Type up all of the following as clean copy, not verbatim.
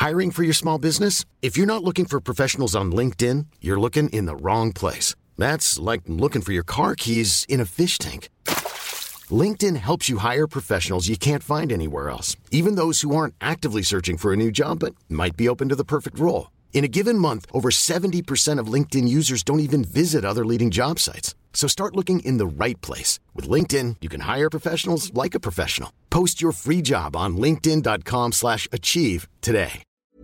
Hiring for your small business? If you're not looking for professionals on LinkedIn, you're looking in the wrong place. That's like looking for your car keys in a fish tank. LinkedIn helps you hire professionals you can't find anywhere else, even those who aren't actively searching for a new job but might be open to the perfect role. In a given month, over 70% of LinkedIn users don't even visit other leading job sites. So start looking in the right place. With LinkedIn, you can hire professionals like a professional. Post your free job on linkedin.com/achieve today.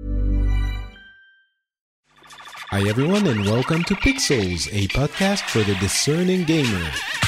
Hi everyone and welcome to Pixels, a podcast for the discerning gamer.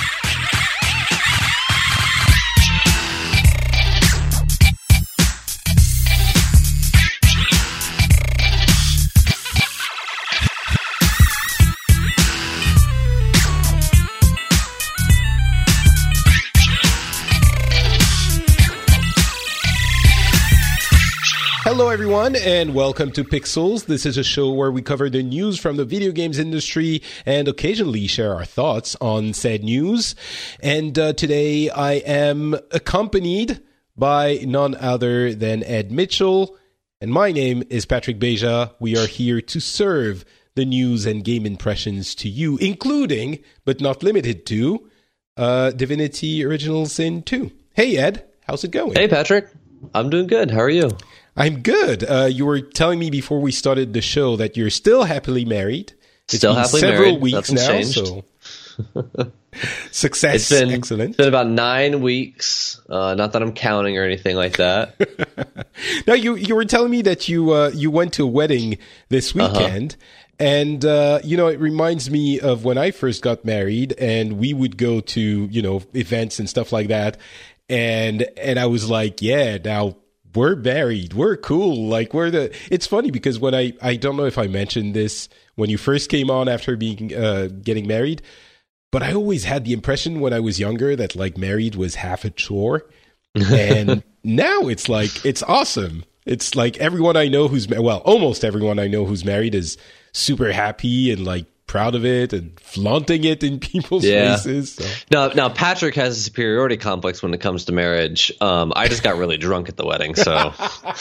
Hello everyone and welcome to Pixels. This is a show where we cover the news from the video games industry and occasionally share our thoughts on said news. And today I am accompanied by none other than Ed Mitchell. And my name is Patrick Beja. We are here to serve the news and game impressions to you, including, but not limited to, Divinity Original Sin 2. Hey Ed, how's it going? Hey Patrick, I'm doing good. How are you? I'm good. You were telling me before we started the show that you're still happily married. Still happily several married. weeks Nothing's now, changed. So success. Excellent. It's been about 9 weeks. Not that I'm counting or anything like that. Now, you were telling me that you went to a wedding this weekend. And, it reminds me of when I first got married and we would go to, events and stuff like that. And I was like, yeah, now we're married. We're cool. Like it's funny because when I don't know if I mentioned this when you first came on after being, getting married, but I always had the impression when I was younger that like married was half a chore. And now it's like, it's awesome. It's like everyone I know almost everyone I know who's married is super happy and like proud of it and flaunting it in people's faces. So. Now Patrick has a superiority complex when it comes to marriage. I just got really drunk at the wedding, so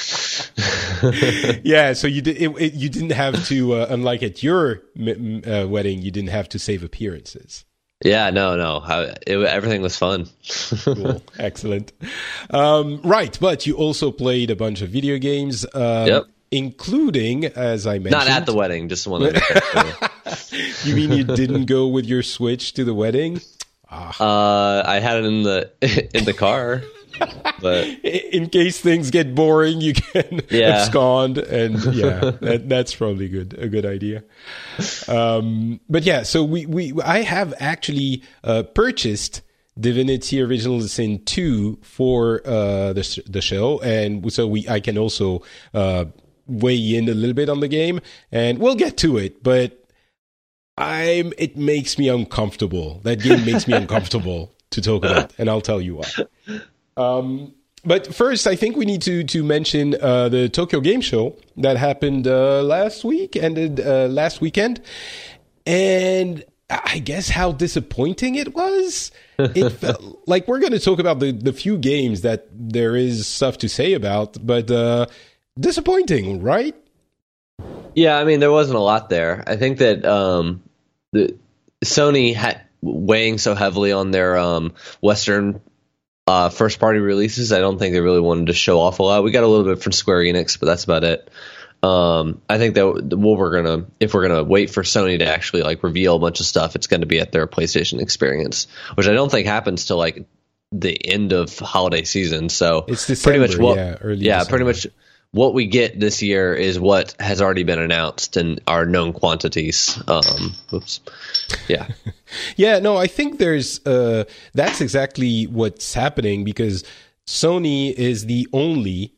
yeah. So you didn't have to, unlike at your wedding, you didn't have to save appearances. Yeah, no. Everything was fun. Cool. Excellent. Right, but you also played a bunch of video games. Yep. Including, as I mentioned... Not at the wedding, just one of You mean you didn't go with your Switch to the wedding? I had it in the car. But in case things get boring, you can abscond, and that's probably a good idea. But yeah, so I have actually purchased Divinity Original Sin 2 for the show, and so I can also weigh in a little bit on the game, and we'll get to it. But it makes me uncomfortable. That game makes me uncomfortable to talk about, and I'll tell you why. But first, I think we need to mention the Tokyo Game Show that happened last weekend, and I guess how disappointing it was. It felt like we're going to talk about the few games that there is stuff to say about, but disappointing, right? Yeah, I mean, there wasn't a lot there. I think that the Sony had weighing so heavily on their Western first-party releases. I don't think they really wanted to show off a lot. We got a little bit from Square Enix, but that's about it. I think that if we're gonna wait for Sony to actually like reveal a bunch of stuff, it's going to be at their PlayStation experience, which I don't think happens till like the end of holiday season. So it's December, pretty much what we get this year is what has already been announced and are known quantities. Yeah. Yeah, no, I think there's that's exactly what's happening because Sony is the only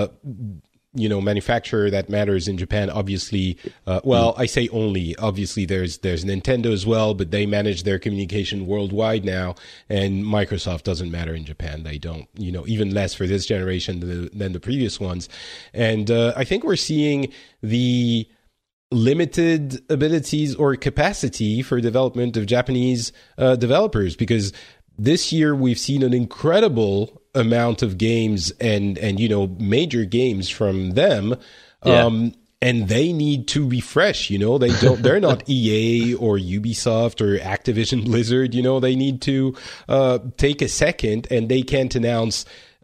manufacturer that matters in Japan. Obviously, I say only. Obviously, there's Nintendo as well, but they manage their communication worldwide now, and Microsoft doesn't matter in Japan. They don't, even less for this generation than the previous ones. And I think we're seeing the limited abilities or capacity for development of Japanese developers, because this year we've seen an incredible amount of games and major games from them, And they need to refresh, they're not EA or Ubisoft or Activision Blizzard, they need to take a second, and they can't announce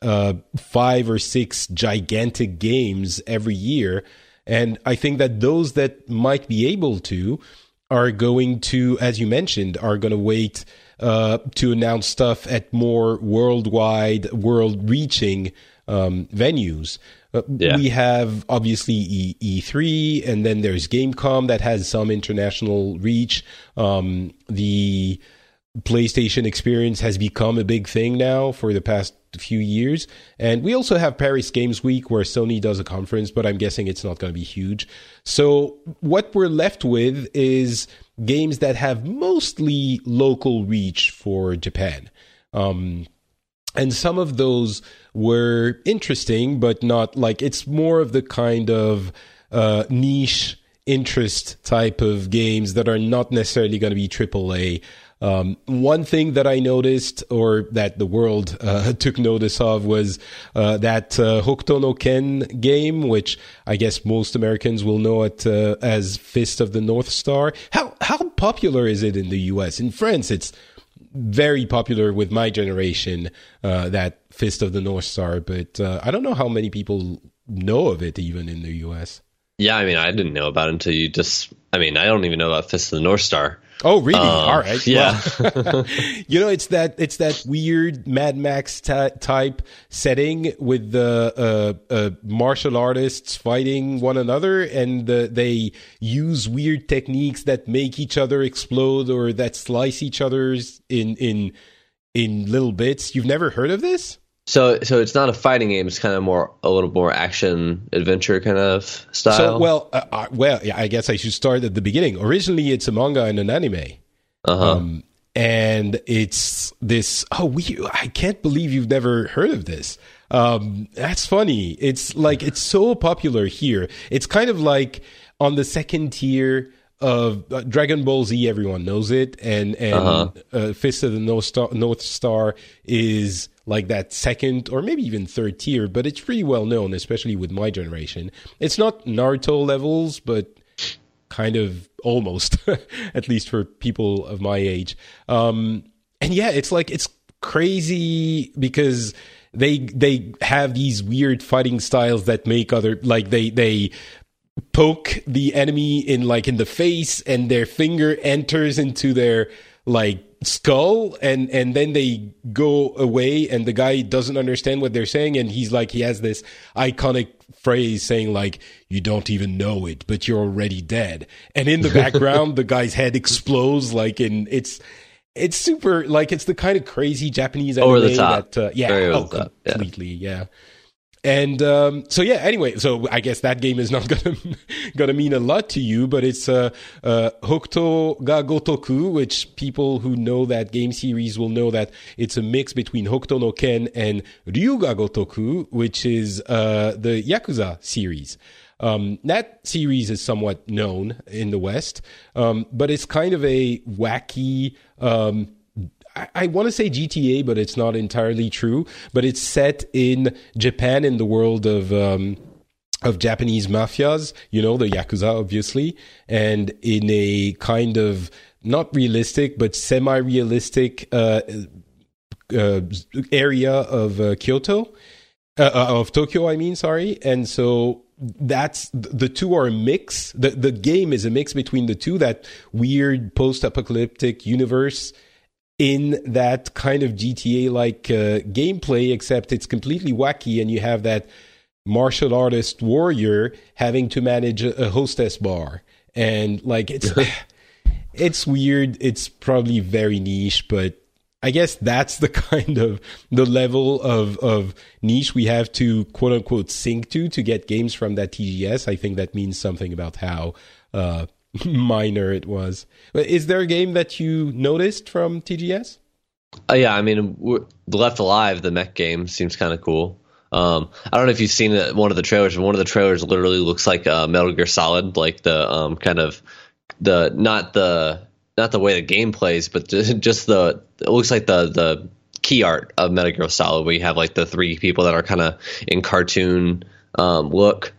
5 or 6 gigantic games every year. And I think that those that might be able to are going to, as you mentioned, are going to wait to announce stuff at more worldwide, world-reaching venues. We have obviously E3, and then there's Gamescom that has some international reach. The PlayStation experience has become a big thing now for the past few years. And we also have Paris Games Week, where Sony does a conference, but I'm guessing it's not going to be huge. So what we're left with is games that have mostly local reach for Japan. And some of those were interesting, but not like, it's more of the kind of niche interest type of games that are not necessarily going to be AAA. One thing that I noticed, or that the world took notice of, was that Hokuto no Ken game, which I guess most Americans will know it as Fist of the North Star. How popular is it in the US? In France, it's very popular with my generation, that Fist of the North Star, but I don't know how many people know of it even in the US. Yeah, I mean, I didn't know about it until I don't even know about Fist of the North Star. Oh, really? All right. Yeah. Well, it's that weird Mad Max type setting with the martial artists fighting one another, and they use weird techniques that make each other explode or that slice each other's in little bits. You've never heard of this? So it's not a fighting game. It's kind of a little more action adventure kind of style. So, yeah, I guess I should start at the beginning. Originally, it's a manga and an anime. And it's this. I can't believe you've never heard of this. That's funny. It's like, it's so popular here. It's kind of like on the second tier of Dragon Ball Z. Everyone knows it, and Fist of the North Star is like that second or maybe even third tier, but it's pretty well known, especially with my generation. It's not Naruto levels, but kind of almost, at least for people of my age. And yeah, it's crazy because they have these weird fighting styles that make they poke the enemy in the face, and their finger enters into their skull, and then they go away, and the guy doesn't understand what they're saying, and he has this iconic phrase saying you don't even know it, but you're already dead, and in the background the guy's head explodes, it's super, it's the kind of crazy Japanese anime over the top. Completely, yeah. And anyway, so I guess that game is not gonna mean a lot to you, but it's Hokuto ga Gotoku, which people who know that game series will know that it's a mix between Hokuto no Ken and Ryu ga Gotoku, which is the Yakuza series. That series is somewhat known in the West, but it's kind of a wacky. I want to say GTA, but it's not entirely true. But it's set in Japan, in the world of Japanese mafias, the Yakuza, obviously, and in a kind of not realistic but semi-realistic area of Tokyo. I mean, sorry. And so that's the two are a mix. The game is a mix between the two. That weird post-apocalyptic universe in that kind of GTA-like gameplay, except it's completely wacky, and you have that martial artist warrior having to manage a hostess bar, and it's weird. It's probably very niche, but I guess that's the kind of the level of niche we have to quote unquote sink to get games from that TGS. I think that means something about how minor it was. Is there a game that you noticed from TGS? Yeah, I mean, Left Alive, the mech game, seems kind of cool. I don't know if you've seen one of the trailers. One of the trailers literally looks like Metal Gear Solid, like the kind of not the way the game plays, but just it looks like the key art of Metal Gear Solid, where you have the three people that are kind of in cartoon look.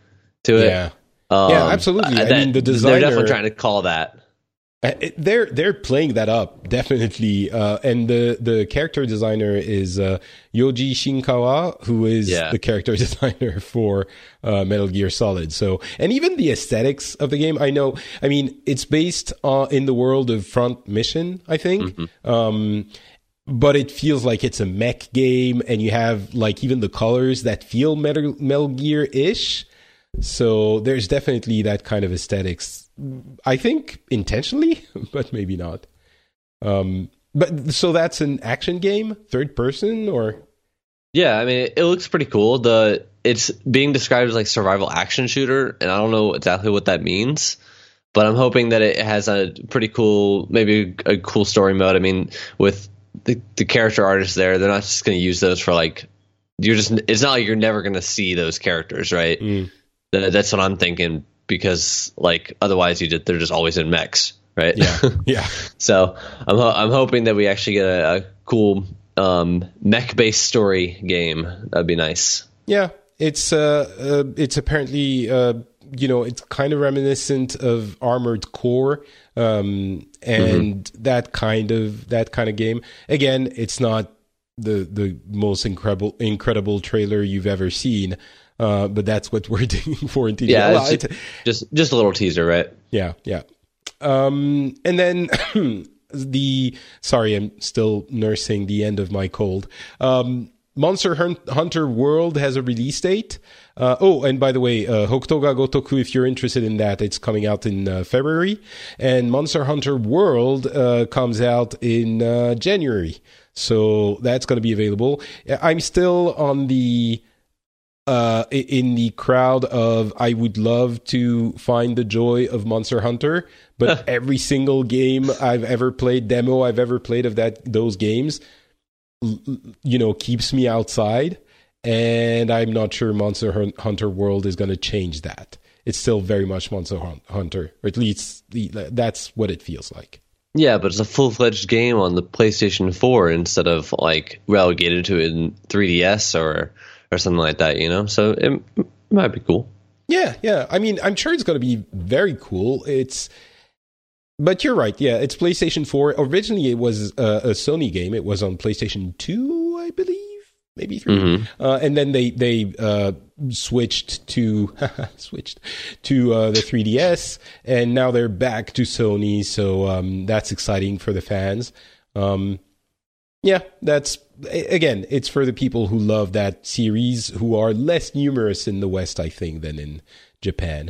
to it. Yeah, absolutely. I mean, the designer, they're definitely trying to call that. They're playing that up, definitely. And the character designer is Yoji Shinkawa, who is the character designer for Metal Gear Solid. So, and even the aesthetics of the game, I mean, it's based in the world of Front Mission, I think. Mm-hmm. But it feels like it's a mech game, and you have like even the colors that feel Metal Gear-ish. So there's definitely that kind of aesthetics. I think intentionally, but maybe not. But so that's an action game, third person, or? Yeah, I mean, it looks pretty cool. It's being described as like survival action shooter, and I don't know exactly what that means, but I'm hoping that it has a pretty cool, maybe a cool story mode. I mean, with the character artists there, they're not just going to use those for like, it's not like you're never going to see those characters, right? Mm. That's what I'm thinking, because like otherwise they're just always in mechs, right? Yeah. So I'm hoping that we actually get a cool mech based story game. That'd be nice. Yeah, it's apparently it's kind of reminiscent of Armored Core, and that kind of game. Again, it's not the most incredible trailer you've ever seen. But that's what we're digging for in TV. Yeah, just a little teaser, right? Yeah. And then sorry, I'm still nursing the end of my cold. Monster Hunter World has a release date. And by the way, Hokuto ga Gotoku, if you're interested in that, it's coming out in February. And Monster Hunter World comes out in January. So that's going to be available. I'm still on in the crowd of I would love to find the joy of Monster Hunter, but every single game I've ever played, demo I've ever played of those games, keeps me outside, and I'm not sure Monster Hunter World is going to change that. It's still very much Monster Hunter, or at least that's what it feels like. Yeah, but it's a full-fledged game on the PlayStation 4 instead of like relegated to it in 3DS or something like that, so it might be cool. Yeah. I mean, I'm sure it's going to be very cool. But you're right. Yeah, it's PlayStation 4. Originally, it was a Sony game. It was on PlayStation 2, I believe, maybe 3. Mm-hmm. And then they switched to the 3DS, and now they're back to Sony. So that's exciting for the fans. Yeah, that's, again, it's for the people who love that series, who are less numerous in the West, I think, than in Japan.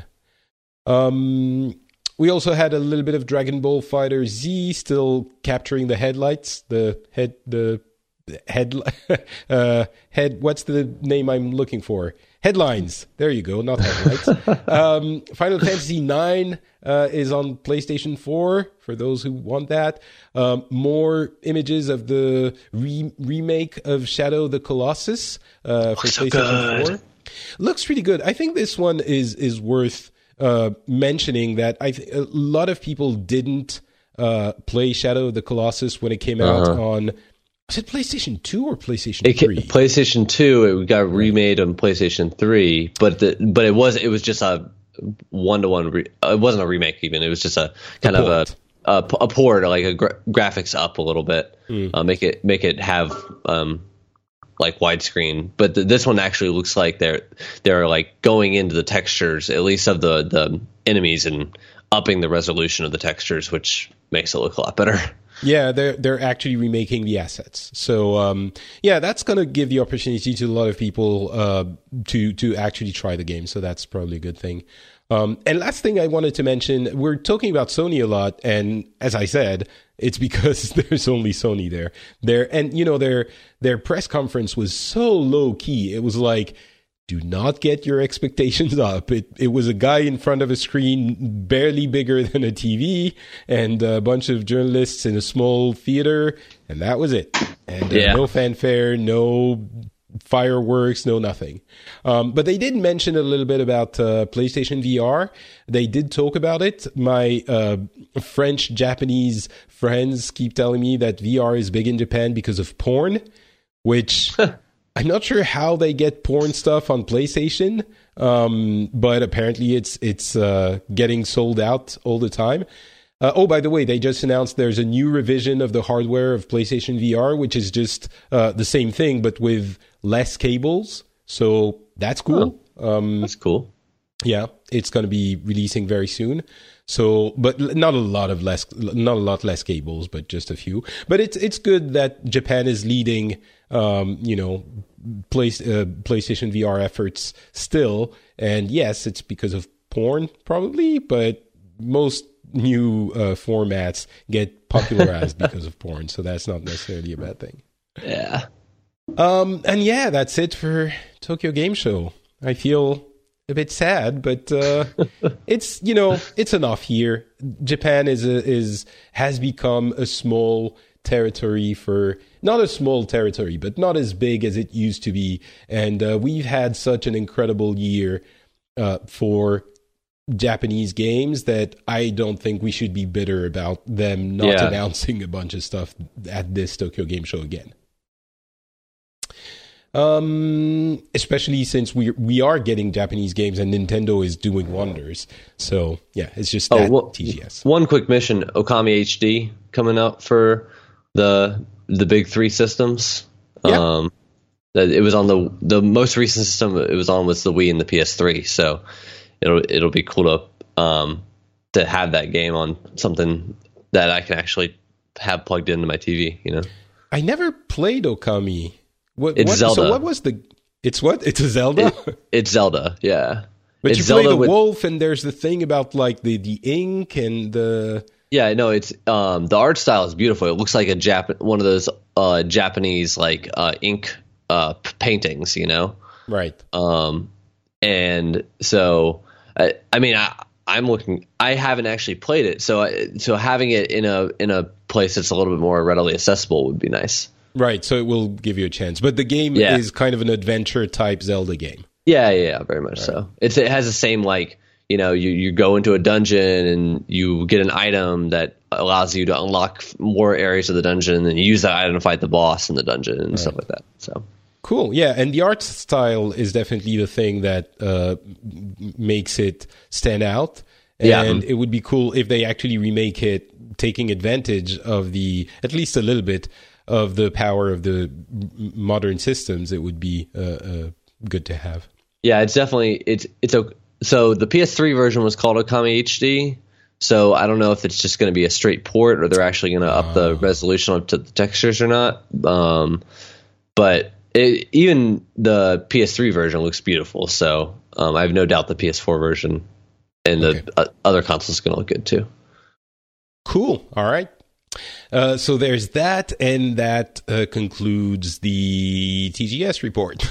We also had a little bit of Dragon Ball Fighter Z, still capturing the headlights, what's the name I'm looking for? Headlines. There you go, not headlights. Final Fantasy IX is on PlayStation 4, for those who want that. More images of the remake of Shadow of the Colossus for PlayStation 4. Looks pretty good. I think this one is worth mentioning, that a lot of people didn't play Shadow of the Colossus when it came out on... Was it PlayStation 2 or PlayStation 3? PlayStation 2. It got remade on PlayStation 3, but it was just a one-to-one. It wasn't a remake even. It was just a kind of a port, like a graphics up a little bit, make it have like widescreen. But this one actually looks like they're like going into the textures, at least of the enemies, and upping the resolution of the textures, which makes it look a lot better. Yeah, they're actually remaking the assets. So that's going to give the opportunity to a lot of people to actually try the game. So that's probably a good thing. And last thing I wanted to mention, we're talking about Sony a lot, and as I said, it's because there's only Sony there. And their press conference was so low key. It was like, do not get your expectations up. It was a guy in front of a screen barely bigger than a TV, and a bunch of journalists in a small theater, and that was it. And no fanfare, no fireworks, no nothing. But they did mention a little bit about PlayStation VR. They did talk about it. My French-Japanese friends keep telling me that VR is big in Japan because of porn, which... I'm not sure how they get porn stuff on PlayStation, but apparently it's getting sold out all the time. By the way, they just announced there's a new revision of the hardware of PlayStation VR, which is just the same thing but with less cables. So that's cool. That's cool. Yeah, it's going to be releasing very soon. So, but not a lot less cables, but just a few. But it's good that Japan is leading, PlayStation VR efforts still. And yes, it's because of porn probably, but most new formats get popularized because of porn, so that's not necessarily a bad thing. Yeah. And yeah, that's it for Tokyo Game Show. I feel a bit sad, but it's it's an off year. Japan has become a small territory for not a small territory, but not as big as it used to be. And we've had such an incredible year for Japanese games that I don't think we should be bitter about them not announcing a bunch of stuff at this Tokyo Game Show again. Especially since we are getting Japanese games and Nintendo is doing wonders. So yeah, it's just that TGS. One quick mission: Okami HD coming out for the big three systems. Yeah. It was on the most recent system it was on was the Wii and the PS3. So it'll be cool to have that game on something that I can actually have plugged into my TV. I never played Okami. It's Zelda. So what was it's what? It's a Zelda? It's Zelda, yeah. But it's you play Zelda the wolf, and there's the thing about like the ink and the... Yeah, no, it's the art style is beautiful. It looks like one of those Japanese like ink paintings, Right. And so I'm looking. I haven't actually played it, so having it in a place that's a little bit more readily accessible would be nice. Right, so it will give you a chance. But the game is kind of an adventure-type Zelda game. Yeah, very much so. It has the same, like, you go into a dungeon and you get an item that allows you to unlock more areas of the dungeon, and then you use that item to fight the boss in the dungeon and stuff like that. So cool, yeah. And the art style is definitely the thing that makes it stand out. And it would be cool if they actually remake it, taking advantage of at least a little bit, of the power of the modern systems. It would be good to have. Yeah, it's definitely so the PS3 version was called Okami HD. So I don't know if it's just going to be a straight port or they're actually going to up the resolution up to the textures or not. But even the PS3 version looks beautiful. So I have no doubt the PS4 version and the other consoles is going to look good too. Cool. All right. So there's that, and that concludes the TGS report.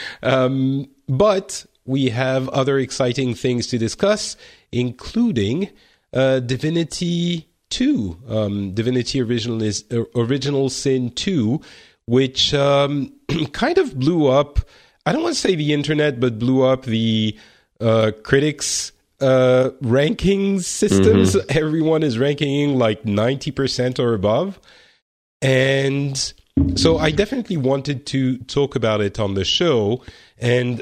But we have other exciting things to discuss, including Divinity 2, Divinity Original Sin 2, which kind of blew up, I don't want to say the internet, but blew up the critics' ranking systems. Everyone is ranking like 90% or above, and so I definitely wanted to talk about it on the show. And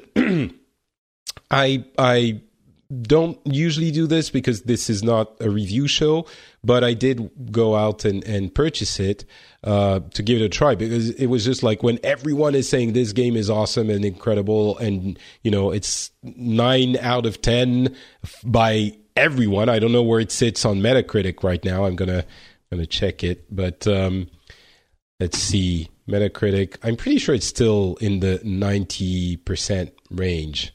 I don't usually do this because this is not a review show, but I did go out and purchase it to give it a try, because it was just like when everyone is saying this game is awesome and incredible, and it's 9 out of 10 by everyone. I don't know where it sits on Metacritic right now. I'm gonna check it, but let's see, Metacritic. I'm pretty sure it's still in the 90% range.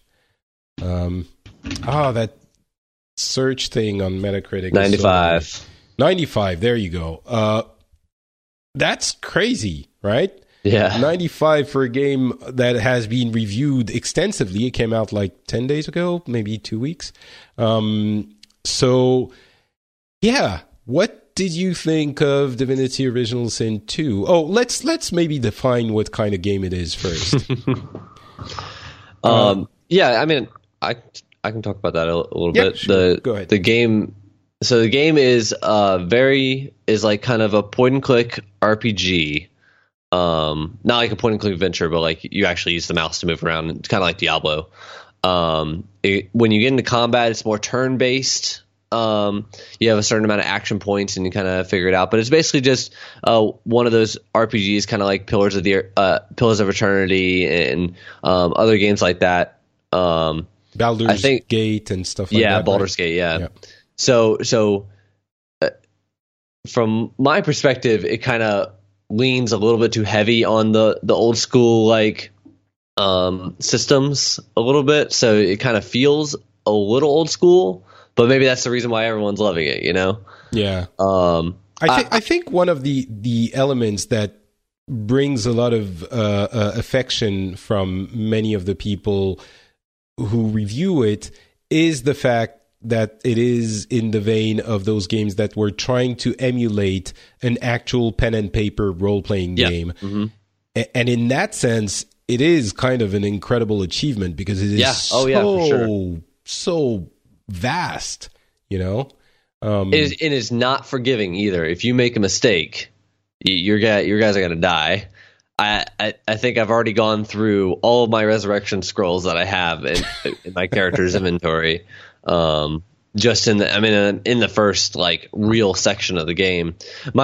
That search thing on Metacritic. 95. 95. There you go. That's crazy, right? Yeah. 95 for a game that has been reviewed extensively. It came out like 10 days ago, maybe 2 weeks. So, yeah. What did you think of Divinity Original Sin 2? Oh, let's maybe define what kind of game it is first. Yeah, I mean, I can talk about that a little bit. Sure. Go ahead. The game. So the game is like kind of a point and click RPG. Not like a point and click adventure, but like you actually use the mouse to move around. It's kind of like Diablo. When you get into combat, it's more turn-based. You have a certain amount of action points and you kind of figure it out. But it's basically just one of those RPGs, kind of like Pillars of Eternity and other games like that. Baldur's Gate and stuff like that. Yeah, Baldur's Gate, yeah. So from my perspective, it kind of leans a little bit too heavy on the old school like systems a little bit. So it kind of feels a little old school. But maybe that's the reason why everyone's loving it, you know? Yeah. I think one of the elements that brings a lot of affection from many of the people who review it is the fact that it is in the vein of those games that were trying to emulate an actual pen and paper role-playing game. Mm-hmm. And in that sense, it is kind of an incredible achievement because it is so vast, you know. It is not forgiving either. If you make a mistake, your guys are gonna die. I think I've already gone through all of my resurrection scrolls that I have in my character's inventory. Just in the first like real section of the game.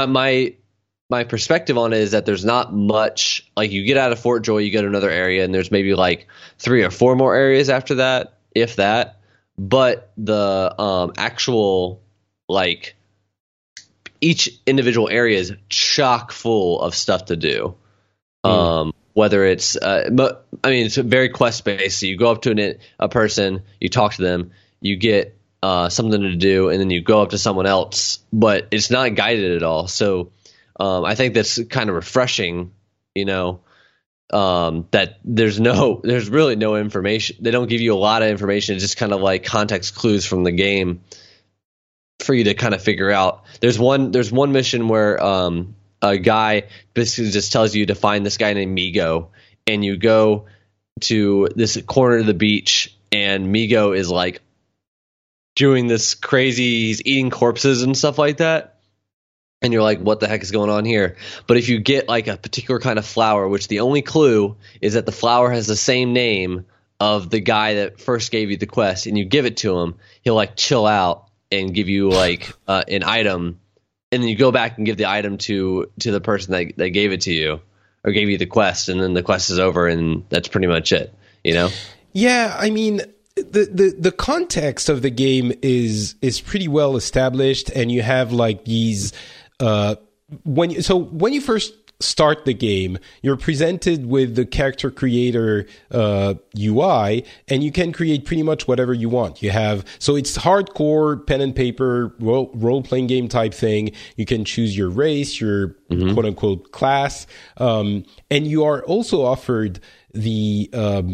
My perspective on it is that there's not much. Like you get out of Fort Joy, you go to another area, and there's maybe like 3 or 4 more areas after that, if that. But the actual, like, each individual area is chock full of stuff to do. Whether it's, it's very quest based. So you go up to a person, you talk to them, you get something to do, and then you go up to someone else. But it's not guided at all. So I think that's kind of refreshing, you know. That there's really no information. They don't give you a lot of information. It's just kind of like context clues from the game for you to kind of figure out. There's one mission where a guy basically just tells you to find this guy named Migo, and you go to this corner of the beach, and Migo is like doing this crazy. He's eating corpses and stuff like that. And you're like, what the heck is going on here? But if you get like a particular kind of flower, which the only clue is that the flower has the same name of the guy that first gave you the quest, and you give it to him, he'll like chill out and give you like an item, and then you go back and give the item to the person that gave it to you or gave you the quest, and then the quest is over, and that's pretty much it, you know? Yeah, I mean, the context of the game is pretty well established, and you have like these. When you first start the game, you're presented with the character creator UI, and you can create pretty much whatever you want. So it's hardcore pen and paper role playing game type thing. You can choose your race, your quote unquote class, and you are also offered the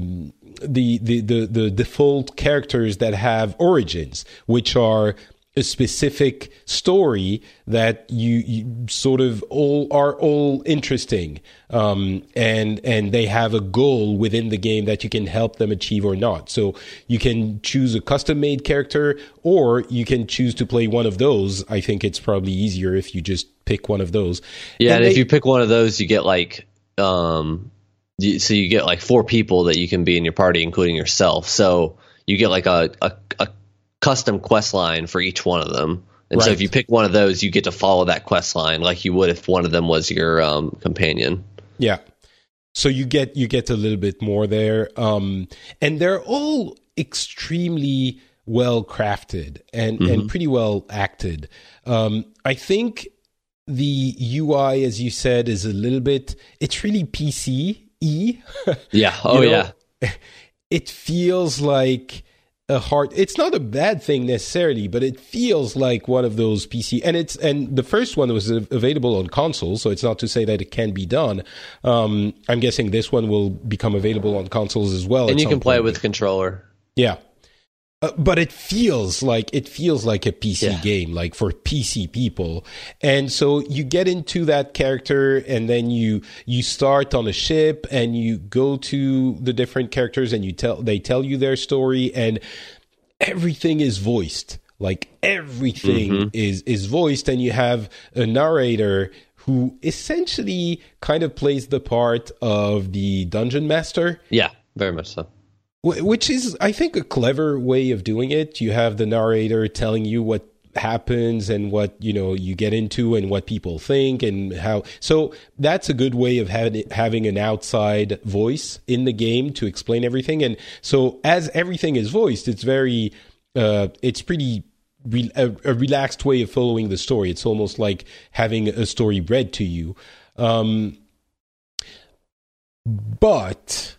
default characters that have origins, which are a specific story that you sort of all interesting, and they have a goal within the game that you can help them achieve or not. So you can choose a custom-made character, or you can choose to play one of those. I think it's probably easier if you just pick one of those. Yeah, and if you pick one of those, you get like so you get like 4 people that you can be in your party, including yourself. So you get like a custom quest line for each one of them, and right. So if you pick one of those, you get to follow that quest line like you would if one of them was your companion. Yeah, so you get a little bit more there, and they're all extremely well crafted and pretty well acted. I think the UI, as you said, is a little bit. It's really PC-y. Yeah. Oh yeah. It feels like it's not a bad thing necessarily, but it feels like one of those PC, and the first one was available on console, so it's not to say that it can be done. I'm guessing this one will become available on consoles as well, and you can play it with controller. Yeah, but it feels like a PC game, like for PC people. And so you get into that character, and then you start on a ship, and you go to the different characters, and they tell you their story, and everything is voiced. Like everything is voiced, and you have a narrator who essentially kind of plays the part of the dungeon master. Yeah, very much so. Which is, I think, a clever way of doing it. You have the narrator telling you what happens and what, you get into and what people think and how. So that's a good way of having an outside voice in the game to explain everything. And so as everything is voiced, it's very, it's pretty a relaxed way of following the story. It's almost like having a story read to you. But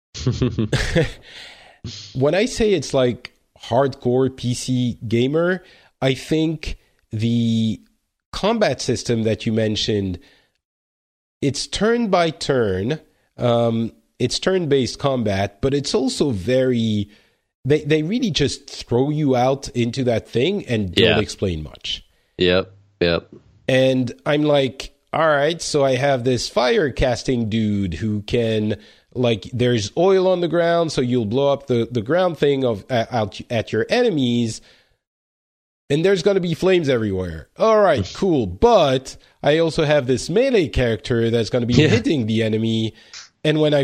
when I say it's like hardcore PC gamer, I think the combat system that you mentioned, it's turn by turn. It's turn-based combat, but it's also very... They really just throw you out into that thing and don't explain much. Yep. And I'm like, all right, so I have this fire casting dude who can... Like, there's oil on the ground, so you'll blow up the ground thing out at your enemies... And there's going to be flames everywhere. All right, cool. But I also have this melee character that's going to be hitting the enemy. And when I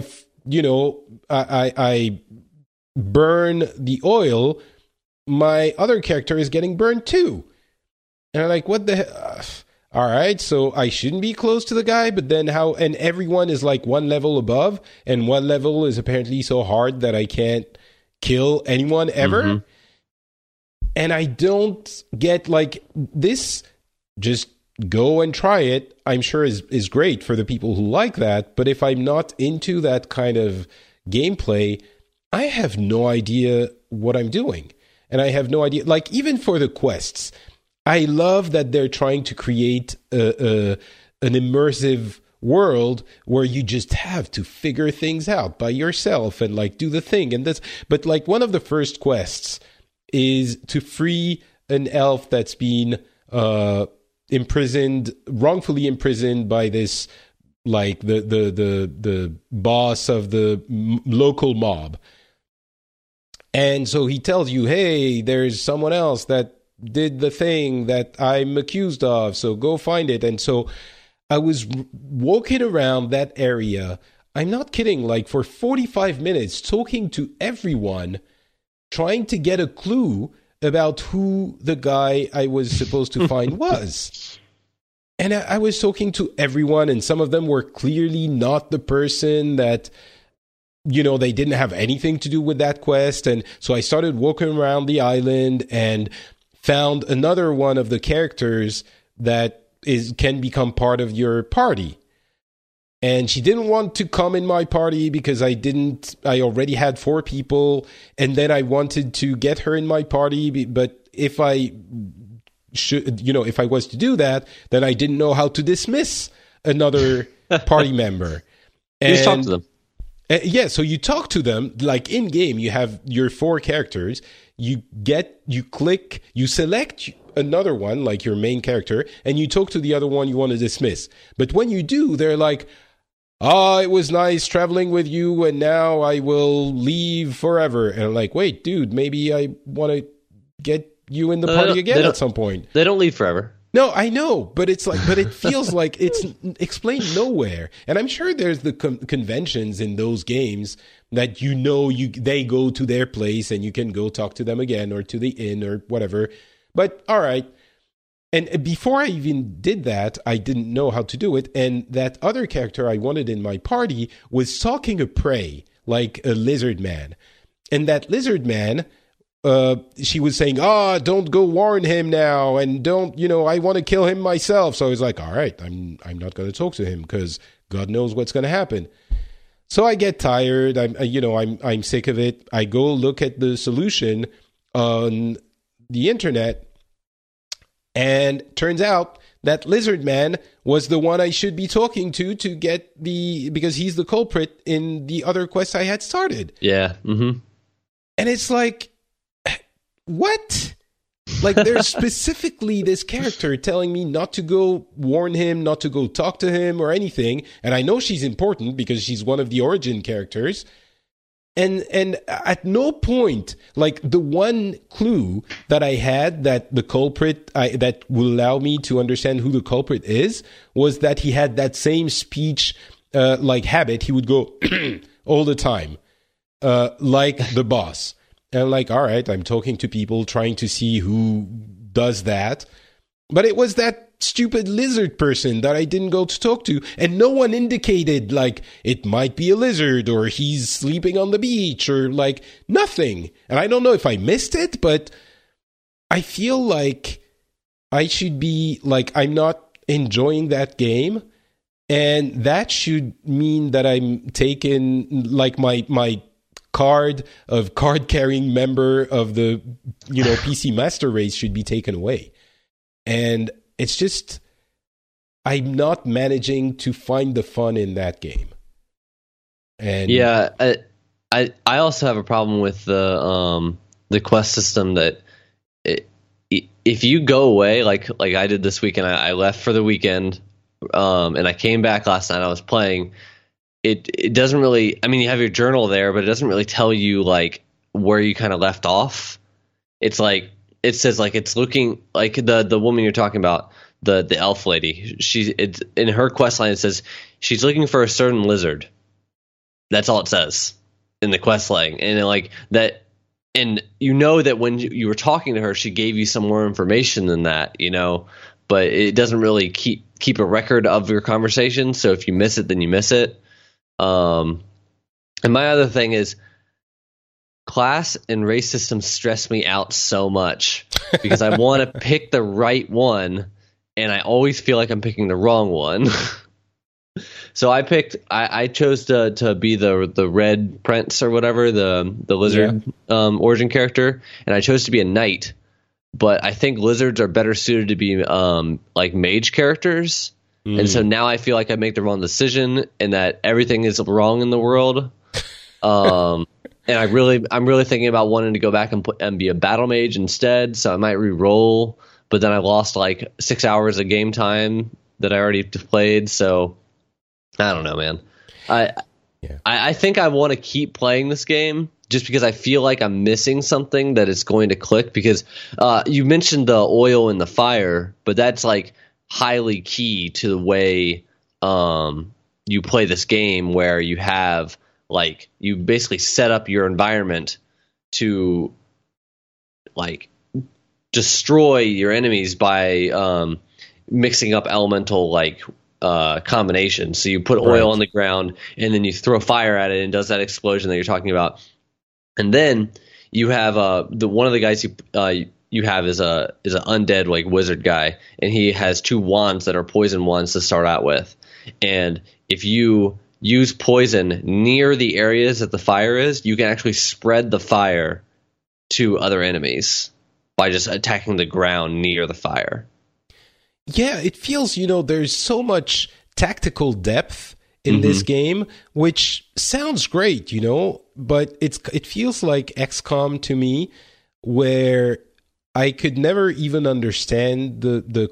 burn the oil, my other character is getting burned too. And I'm like, what the hell? All right, so I shouldn't be close to the guy, but then how? And everyone is like one level above, and one level is apparently so hard that I can't kill anyone ever. Mm-hmm. And I don't get, like, this, just go and try it, I'm sure is great for the people who like that. But if I'm not into that kind of gameplay, I have no idea what I'm doing. And I have no idea, like, even for the quests, I love that they're trying to create an immersive world where you just have to figure things out by yourself and, like, do the thing. And that's, but, like, one of the first quests is to free an elf that's been wrongfully imprisoned by this, like, the boss of the local mob. And so he tells you, hey, there's someone else that did the thing that I'm accused of, so go find it. And so I was walking around that area, I'm not kidding, like for 45 minutes, talking to everyone, trying to get a clue about who the guy I was supposed to find was. And I was talking to everyone, and some of them were clearly not the person that, they didn't have anything to do with that quest. And so I started walking around the island and found another one of the characters that can become part of your party. And she didn't want to come in my party because I already had 4 people, and then I wanted to get her in my party, but if I if I was to do that, then I didn't know how to dismiss another party member. And you just talk to them. So you talk to them, like in game, you have your 4 characters, you select another one, like your main character, and you talk to the other one you want to dismiss. But when you do, they're like, it was nice traveling with you, and now I will leave forever. And I'm like, wait, dude, maybe I want to get you in the party again at some point. They don't leave forever. No, I know, but it's like, but it feels like it's explained nowhere. And I'm sure there's the conventions in those games that they go to their place and you can go talk to them again, or to the inn or whatever. But all right. And before I even did that, I didn't know how to do it. And that other character I wanted in my party was stalking a prey, like a lizard man. And that lizard man, she was saying, don't go warn him now. And don't, I want to kill him myself. So I was like, all right, I'm not going to talk to him because God knows what's going to happen. So I get tired. I'm sick of it. I go look at the solution on the internet. And turns out that lizard man was the one I should be talking to get because he's the culprit in the other quest I had started. Yeah. Mm-hmm. And it's like, what? Like, there's specifically this character telling me not to go warn him, not to go talk to him or anything. And I know she's important because she's one of the origin characters. And at no point, like, the one clue that I had that the culprit, that will allow me to understand who the culprit is, was that he had that same speech, habit. He would go all the time. like the boss. And like, all right, I'm talking to people, trying to see who does that. But it was that stupid lizard person that I didn't go to talk to. And no one indicated, like, it might be a lizard or he's sleeping on the beach or, like, nothing. And I don't know if I missed it, but I feel like I should be, like, I'm not enjoying that game. And that should mean that I'm taking, like, my card carrying member of the, PC Master Race should be taken away. And it's just, I'm not managing to find the fun in that game. And yeah, I also have a problem with the quest system that if you go away, like I did this weekend, I left for the weekend, and I came back last night. I was playing. It doesn't really. I mean, you have your journal there, but it doesn't really tell you like where you kind of left off. It's like it says like it's looking like the woman you're talking about, the elf lady. It's in her quest line. It says she's looking for a certain lizard. That's all it says in the quest line, and like that. And that when you were talking to her, she gave you some more information than that, but it doesn't really keep a record of your conversation. So if you miss it, then you miss it. And my other thing is class and race systems stress me out so much because I want to pick the right one, and I always feel like I'm picking the wrong one. So I chose to be the red prince or whatever, the lizard origin character, and I chose to be a knight. But I think lizards are better suited to be like mage characters, and so now I feel like I make the wrong decision and that everything is wrong in the world. And I'm really thinking about wanting to go back and be a battle mage instead. So I might re-roll, but then I lost like 6 hours of game time that I already played. So I don't know, man. I think I want to keep playing this game just because I feel like I'm missing something that is going to click. Because you mentioned the oil and the fire, but that's like highly key to the way you play this game, where you have like you basically set up your environment to like destroy your enemies by mixing up elemental like combination. So you put oil on the ground and then you throw fire at it and it does that explosion that you're talking about. And then you have one of the guys you have is an undead like wizard guy, and he has 2 wands that are poison wands to start out with. And if you use poison near the areas that the fire is, you can actually spread the fire to other enemies by just attacking the ground near the fire. Yeah, it feels, there's so much tactical depth in this game, which sounds great, but it feels like XCOM to me, where I could never even understand the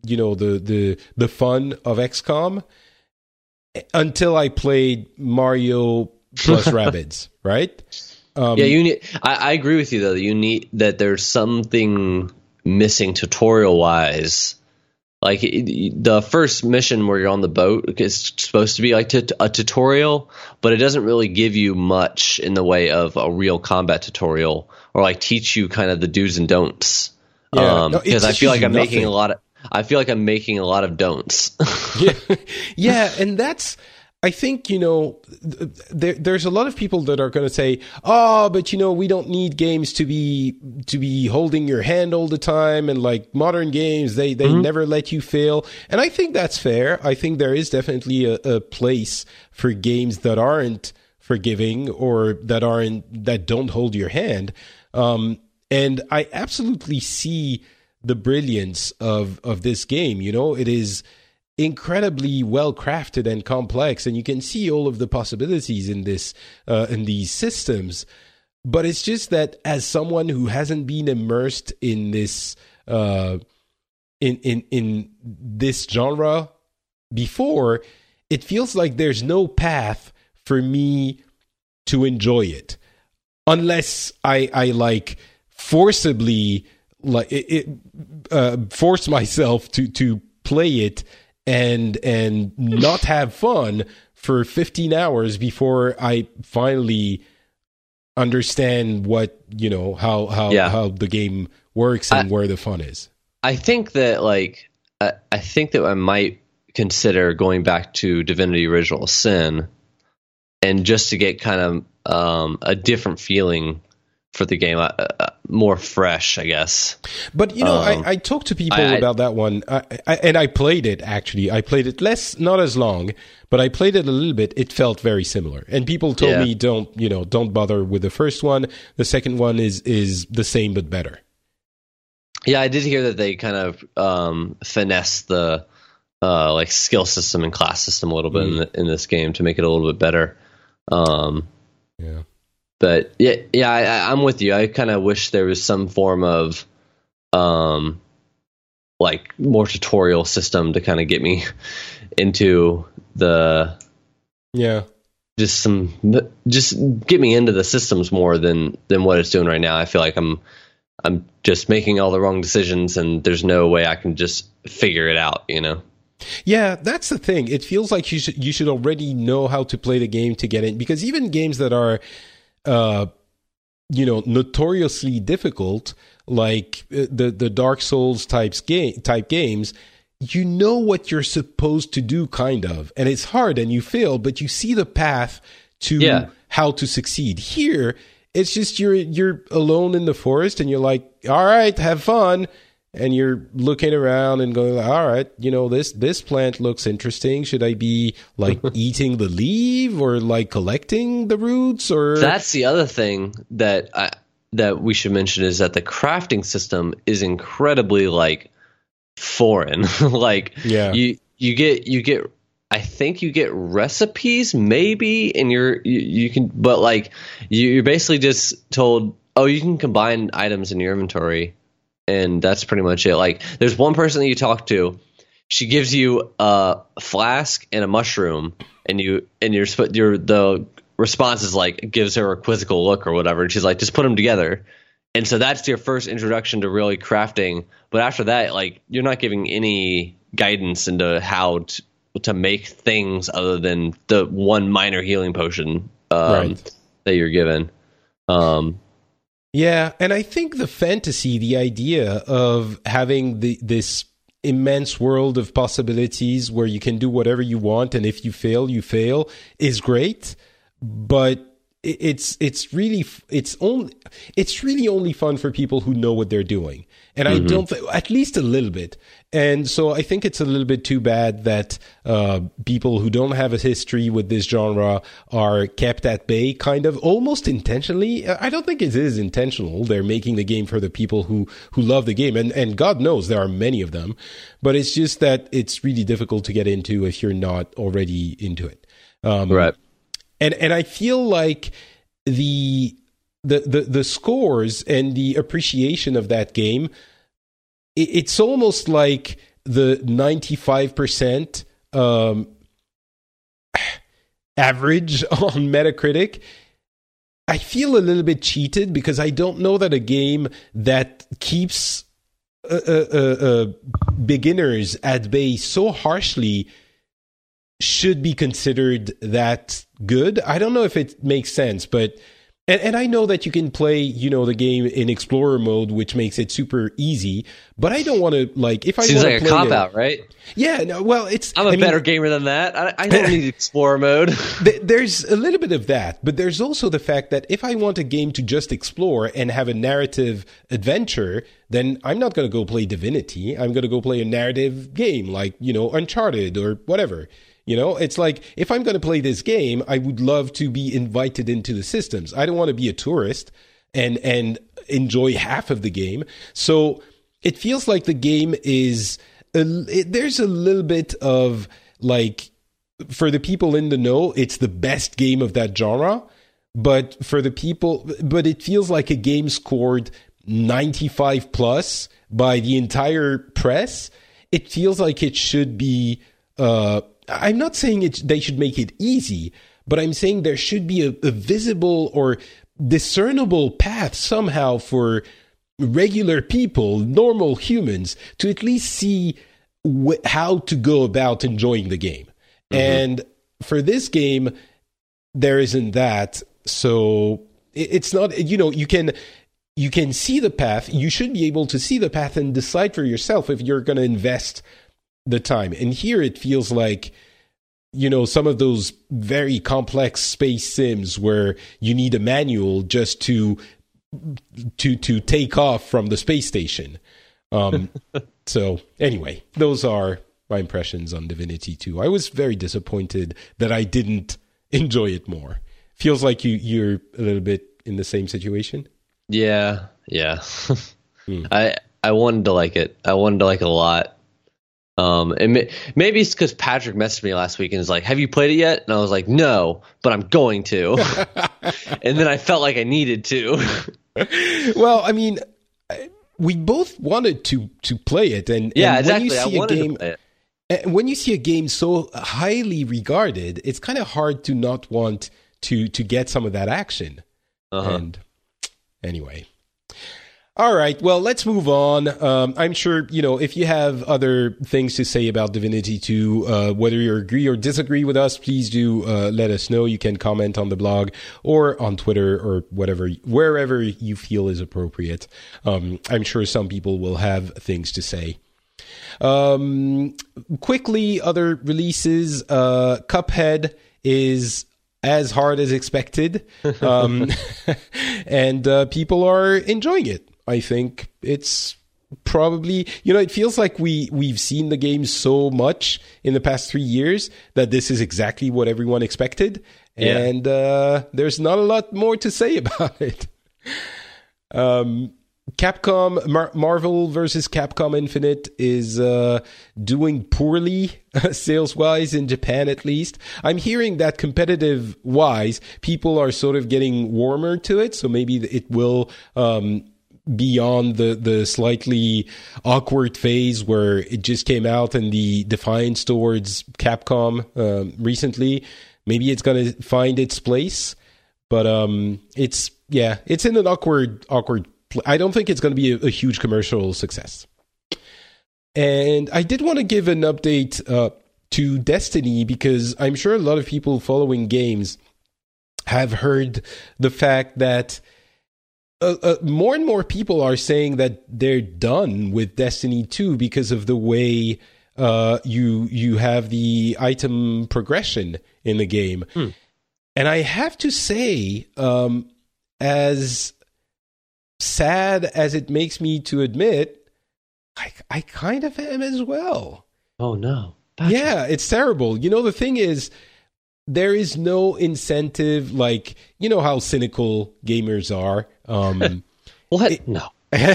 fun of XCOM until I played Mario plus Rabbids, right? I agree with you though. You need that there's something missing tutorial wise. Like the first mission where you're on the boat is supposed to be like a tutorial, but it doesn't really give you much in the way of a real combat tutorial or like teach you kind of the do's and don'ts. Because I feel like I'm making a lot of don'ts. Yeah, and that's. I think, there's a lot of people that are going to say, oh, but, we don't need games to be holding your hand all the time. And like modern games, they never let you fail. And I think that's fair. I think there is definitely a place for games that aren't forgiving or that don't hold your hand. And I absolutely see the brilliance of this game. It is incredibly well crafted and complex, and you can see all of the possibilities in these systems. But it's just that as someone who hasn't been immersed in this in this genre before, it feels like there's no path for me to enjoy it unless I like forcibly force myself to play it and not have fun for 15 hours before I finally understand what, how the game works and where the fun is. I think that I might consider going back to Divinity Original Sin, and just to get kind of a different feeling for the game, more fresh, I guess. But I talked to people about that one, and I played it. Actually, I played it not as long, but I played it a little bit. It felt very similar, and people told me don't bother with the first one. The second one is the same but better. Yeah, I did hear that they kind of finesse the skill system and class system a little bit in this game to make it a little bit better. But I'm with you. I kind of wish there was some form of more tutorial system to kind of get me into just get me into the systems more than what it's doing right now. I feel like I'm just making all the wrong decisions, and there's no way I can just figure it out, Yeah, that's the thing. It feels like you should already know how to play the game to get in, because even games that are notoriously difficult, like the Dark Souls type games, you know what you're supposed to do, kind of, and it's hard and you fail, but you see the path to how to succeed. Here, it's just you're alone in the forest, and you're like, all right, have fun. And you're looking around and going, all right, this plant looks interesting. Should I be eating the leaf or collecting the roots? Or that's the other thing that we should mention, is that the crafting system is incredibly foreign. You get I think you get recipes maybe, and you can, but you're basically just told, oh, you can combine items in your inventory. And that's pretty much it. There's one person that you talk to. She gives you a flask and a mushroom, and the response is gives her a quizzical look or whatever. And she's like, just put them together. And so that's your first introduction to really crafting. But after that, you're not giving any guidance into how to make things other than the one minor healing potion that you're given. Yeah, and I think the fantasy, the idea of having this immense world of possibilities where you can do whatever you want, and if you fail, you fail, is great. But it's really only fun for people who know what they're doing, and I don't at least a little bit. And so I think it's a little bit too bad that people who don't have a history with this genre are kept at bay, kind of almost intentionally. I don't think it is intentional. They're making the game for the people who love the game, and God knows there are many of them. But it's just that it's really difficult to get into if you're not already into it. Right. And I feel like the scores and the appreciation of that game, it's almost like the 95% average on Metacritic. I feel a little bit cheated, because I don't know that a game that keeps beginners at bay so harshly should be considered that good. I don't know if it makes sense, but and I know that you can play, the game in Explorer mode, which makes it super easy. But I don't want to if I seems like a cop out, right? Yeah, no. Well, I'm a better gamer than that. I don't need Explorer mode. There's a little bit of that, but there's also the fact that if I want a game to just explore and have a narrative adventure, then I'm not going to go play Divinity. I'm going to go play a narrative game like Uncharted or whatever. It's like, if I'm going to play this game, I would love to be invited into the systems. I don't want to be a tourist and enjoy half of the game. So it feels like the game is, there's a little bit of for the people in the know, it's the best game of that genre. But it feels like a game scored 95 plus by the entire press. It feels like it should be, I'm not saying they should make it easy, but I'm saying there should be a visible or discernible path somehow for regular people, normal humans, to at least see how to go about enjoying the game. And for this game, there isn't that. So it's not, you can see the path. You should be able to see the path and decide for yourself if you're going to invest the time. And here it feels like, some of those very complex space sims where you need a manual just to take off from the space station. So anyway, those are my impressions on Divinity 2. I was very disappointed that I didn't enjoy it more. Feels like you're a little bit in the same situation. Yeah. I wanted to like it. I wanted to like it a lot. And maybe it's because Patrick messaged me last week and was like, "Have you played it yet?" And I was like, "No, but I'm going to." And then I felt like I needed to. Well, I mean, we both wanted to play it, and exactly. When you see a game so highly regarded, it's kind of hard to not want to get some of that action. And anyway. All right, well, let's move on. I'm sure, if you have other things to say about Divinity 2, whether you agree or disagree with us, please do let us know. You can comment on the blog or on Twitter or wherever you feel is appropriate. I'm sure some people will have things to say. Quickly, other releases. Cuphead is as hard as expected, and people are enjoying it. I think it's probably, it feels like we've seen the game so much in the past 3 years that this is exactly what everyone expected. Yeah. And there's not a lot more to say about it. Capcom, Marvel versus Capcom Infinite is doing poorly sales-wise in Japan, at least. I'm hearing that competitive-wise, people are sort of getting warmer to it, so maybe it will beyond the slightly awkward phase where it just came out and the defiance towards Capcom recently. Maybe it's going to find its place, but it's in an awkward. I don't think it's going to be a huge commercial success. And I did want to give an update to Destiny, because I'm sure a lot of people following games have heard the fact that more and more people are saying that they're done with Destiny 2 because of the way you have the item progression in the game. And I have to say, as sad as it makes me to admit, I kind of am as well. Oh, no. Patrick. Yeah, it's terrible. The thing is, there is no incentive, like, how cynical gamers are. What? No.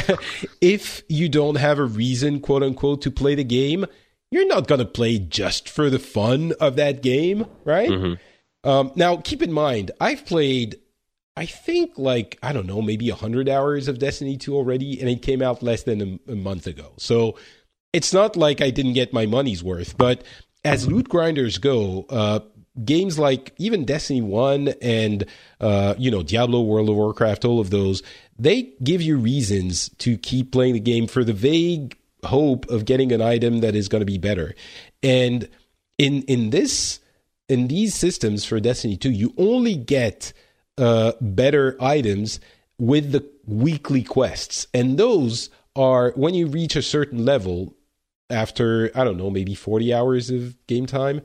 If you don't have a reason, quote unquote, to play the game, you're not going to play just for the fun of that game, right? Mm-hmm. Now, keep in mind, I've played, I think, I don't know, maybe 100 hours of Destiny 2 already, and it came out less than a month ago. So it's not like I didn't get my money's worth. But as loot grinders go, games like even Destiny 1 and, Diablo, World of Warcraft, all of those, they give you reasons to keep playing the game for the vague hope of getting an item that is going to be better. And in these systems for Destiny 2, you only get better items with the weekly quests. And those are, when you reach a certain level, after, I don't know, maybe 40 hours of game time,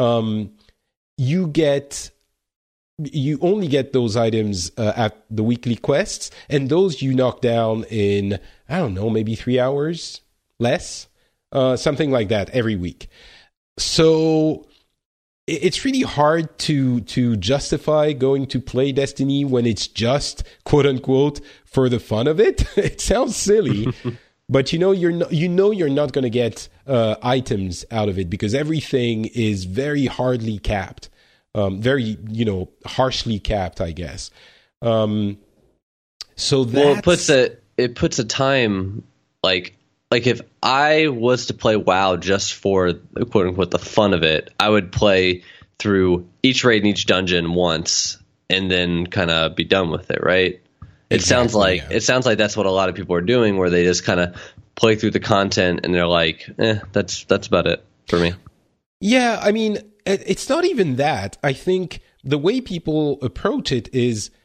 you only get those items at the weekly quests, and those you knock down in, I don't know, maybe 3 hours less, something like that every week. So it's really hard to justify going to play Destiny when it's just, quote unquote, for the fun of it. It sounds silly. But you're not going to get items out of it, because everything is very hardly capped, very harshly capped, I guess. So it puts a time, like if I was to play WoW just for, quote unquote, the fun of it, I would play through each raid and each dungeon once and then kind of be done with it, right? It sounds like that's what a lot of people are doing, where they just kind of play through the content and they're like, that's about it for me. Yeah, I mean, it's not even that. I think the way people approach it is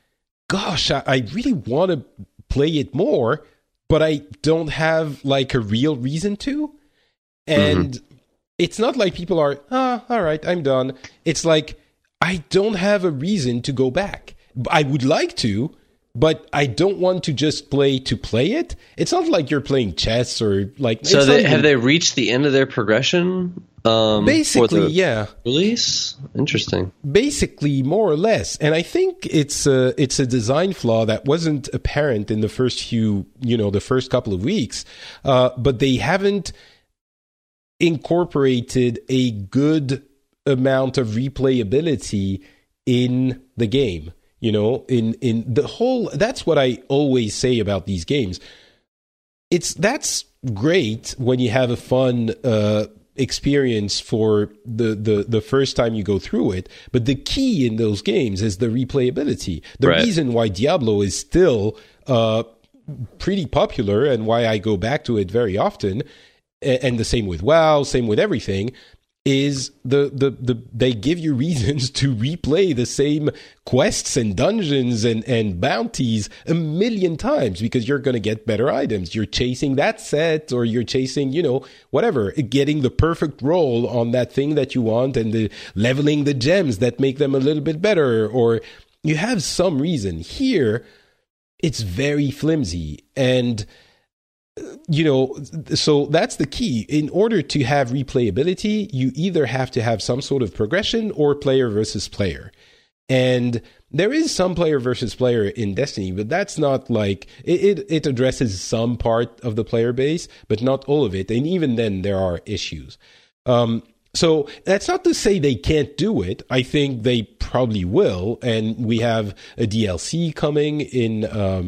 gosh, I really want to play it more, but I don't have like a real reason to. And it's not like people are, all right, I'm done. It's like, I don't have a reason to go back. I would like to, but I don't want to just play to play it. It's not like you're playing chess or like... So have they reached the end of their progression? Basically, yeah. Release? Interesting. Basically, more or less. And I think it's a design flaw that wasn't apparent in the first the first couple of weeks. But they haven't incorporated a good amount of replayability in the game. In the whole, that's what I always say about these games. That's great when you have a fun experience for the first time you go through it, but the key in those games is the replayability. The reason why Diablo is still pretty popular and why I go back to it very often, and the same with WoW, same with everything, is they give you reasons to replay the same quests and dungeons and bounties a million times because you're going to get better items. You're chasing that set, or you're chasing, whatever, getting the perfect roll on that thing that you want, and leveling the gems that make them a little bit better, or you have some reason. Here, it's very flimsy, and so that's the key. In order to have replayability, you either have to have some sort of progression or player versus player. And there is some player versus player in Destiny, but that's not like... It addresses some part of the player base, but not all of it. And even then, there are issues. So that's not to say they can't do it. I think they probably will. And we have a DLC coming in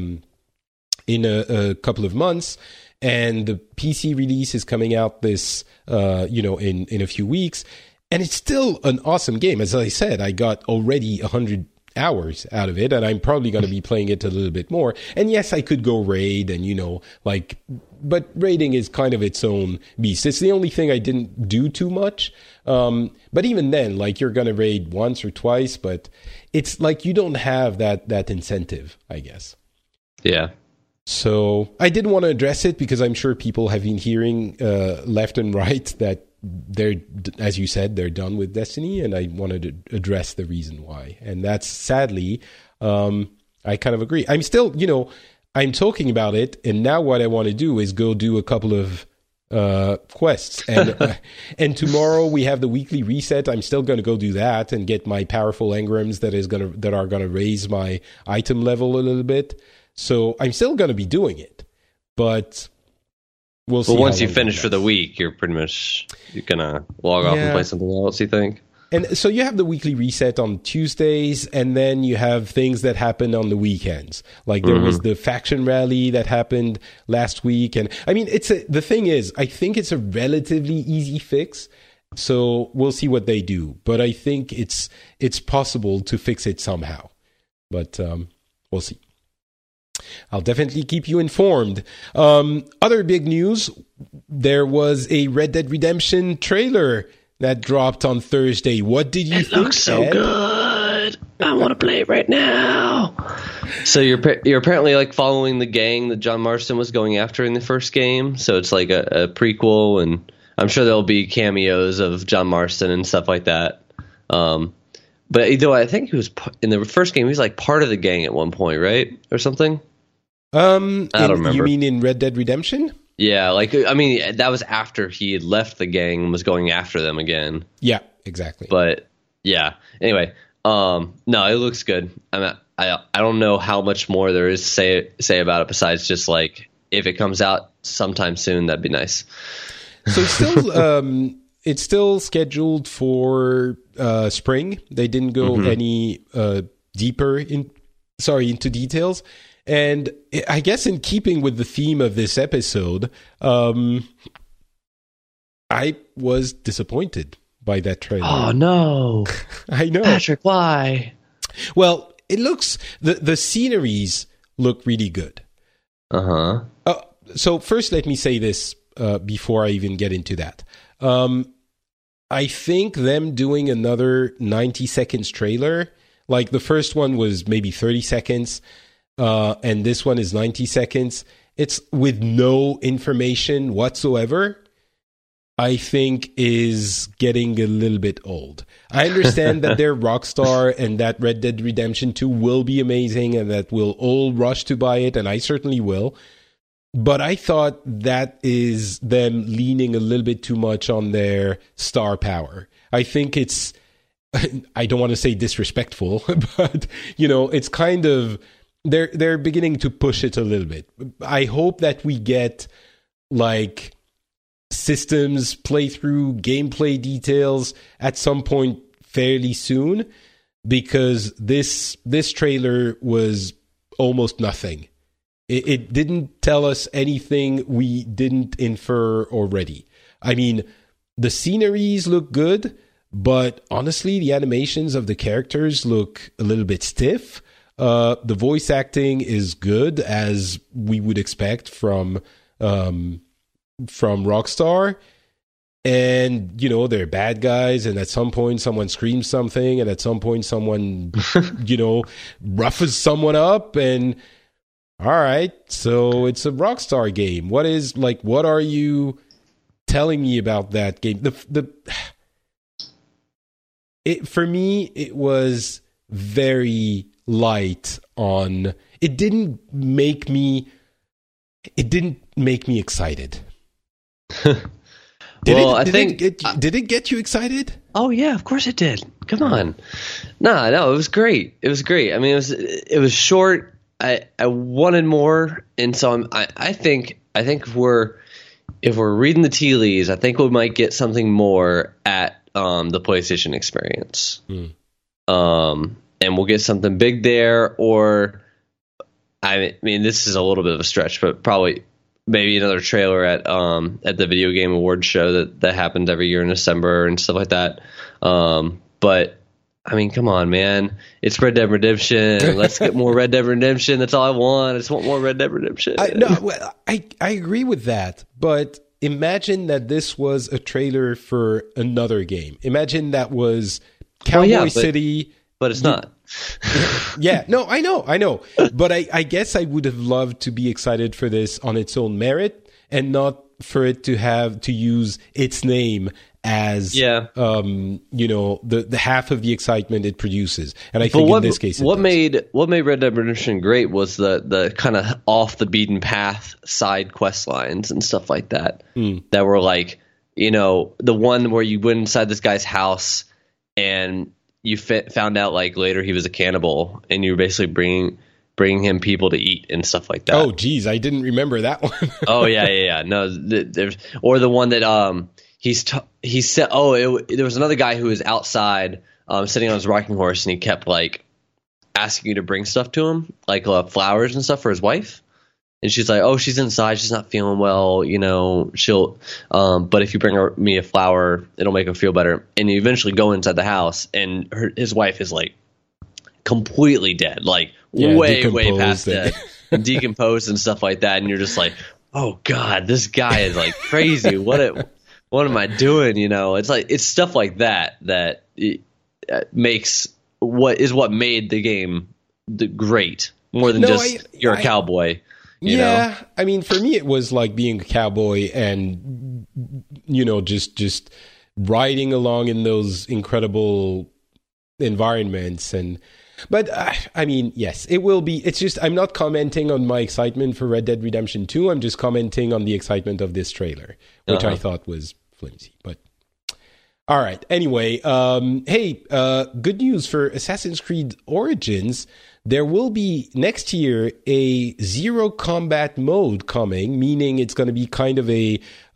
a couple of months, and the PC release is coming out this in a few weeks, and it's still an awesome game. As I said, I got already 100 hours out of it, and I'm probably going to be playing it a little bit more. And yes, I could go raid, and but raiding is kind of its own beast. It's the only thing I didn't do too much. But even then, like, you're going to raid once or twice, but it's like you don't have that incentive, I guess. Yeah. So I didn't want to address it because I'm sure people have been hearing left and right that they're, as you said, they're done with Destiny, and I wanted to address the reason why. And that's sadly, I kind of agree. I'm still, I'm talking about it, and now what I want to do is go do a couple of quests, and tomorrow we have the weekly reset. I'm still going to go do that and get my powerful engrams that are going to raise my item level a little bit. So I'm still going to be doing it, but we'll see. But once you finish for the week, you're going to log off and play something else, you think? And so you have the weekly reset on Tuesdays, and then you have things that happen on the weekends. Like there was the faction rally that happened last week. And I mean, the thing is, I think it's a relatively easy fix. So we'll see what they do. But I think it's possible to fix it somehow. But we'll see. I'll definitely keep you informed. Other big news, there was a Red Dead Redemption trailer that dropped on Thursday. What did you think? It looks so good. I want to play it right now. So you're apparently like following the gang that John Marston was going after in the first game. So it's like a prequel, and I'm sure there'll be cameos of John Marston and stuff like that. But though I think he was in the first game, he was like part of the gang at one point, right, or something. I don't remember. You mean in Red Dead Redemption? Yeah, that was after he had left the gang and was going after them again. Yeah, exactly. But yeah, anyway, no, it looks good. I don't know how much more there is to say about it besides just like if it comes out sometime soon, that'd be nice. So it's still scheduled for spring. They didn't go any deeper into details. And I guess in keeping with the theme of this episode, I was disappointed by that trailer. Oh, no. I know. Patrick, why? Well, it looks... The sceneries look really good. Uh-huh. So first, let me say this before I even get into that. I think them doing another 90 seconds trailer... Like the first one was maybe 30 seconds, and this one is 90 seconds. It's with no information whatsoever, I think is getting a little bit old. I understand that they're Rockstar and that Red Dead Redemption 2 will be amazing and that we'll all rush to buy it, and I certainly will. But I thought that is them leaning a little bit too much on their star power. I think it's, I don't want to say disrespectful, but, you know, it's kind of, they're beginning to push it a little bit. I hope that we get, like, systems, playthrough, gameplay details at some point fairly soon, because this trailer was almost nothing. It didn't tell us anything we didn't infer already. I mean, the sceneries look good, but honestly, the animations of the characters look a little bit stiff. The voice acting is good, as we would expect from Rockstar. And, you know, they're bad guys, and at some point someone screams something, and at some point someone, you know, roughs someone up, and all right, so it's a Rockstar game. What are you telling me about that game? For me, it was very light on. It didn't make me excited. Did it get you excited? Oh yeah, of course it did. Come on. No, it was great. It was great. I mean, it was short. I wanted more, and so I think if we're reading the tea leaves, I think we might get something more at the PlayStation experience. And we'll get something big there, or I mean, this is a little bit of a stretch, but probably maybe another trailer at the Video Game Awards show that happens every year in December and stuff like that. But I mean, come on, man. It's Red Dead Redemption. Let's get more Red Dead Redemption. That's all I want. I just want more Red Dead Redemption. I agree with that. But imagine that this was a trailer for another game. Imagine that was Cowboy City. But it's not. Yeah. No, I know. But I guess I would have loved to be excited for this on its own merit and not for it to have to use its name as you know, the half of the excitement it produces. And I think in this case what made Red Dead Redemption great was the kind of off the beaten path side quest lines and stuff like that that were like, you know, the one where you went inside this guy's house and you found out like later he was a cannibal, and you were basically bringing him people to eat and stuff like that. Oh geez, I didn't remember that one. Oh yeah. No, there's, or the one that he said, there was another guy who was outside sitting on his rocking horse, and he kept like asking you to bring stuff to him, like flowers and stuff for his wife. And she's like, oh, she's inside, she's not feeling well, you know, she'll but if you bring me a flower, it'll make her feel better. And you eventually go inside the house, and his wife is like completely dead, like way past dead, decomposed and stuff like that. And you're just like, oh god, this guy is like crazy. What am I doing? You know, it's like, it's stuff like that makes what made the game great more than you're a cowboy. You know? I mean, for me, it was like being a cowboy and, you know, just riding along in those incredible environments. But I mean, yes, it will be. It's just, I'm not commenting on my excitement for Red Dead Redemption 2. I'm just commenting on the excitement of this trailer, which I thought was flimsy. But all right. Anyway, good news for Assassin's Creed Origins. There will be next year a zero combat mode coming, meaning it's going to be kind of a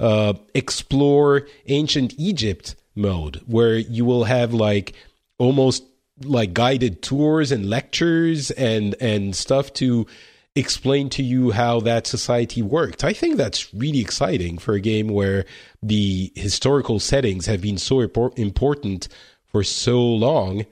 explore ancient Egypt mode, where you will have like almost like guided tours and lectures and stuff to explain to you how that society worked. I think that's really exciting for a game where the historical settings have been so important for so long.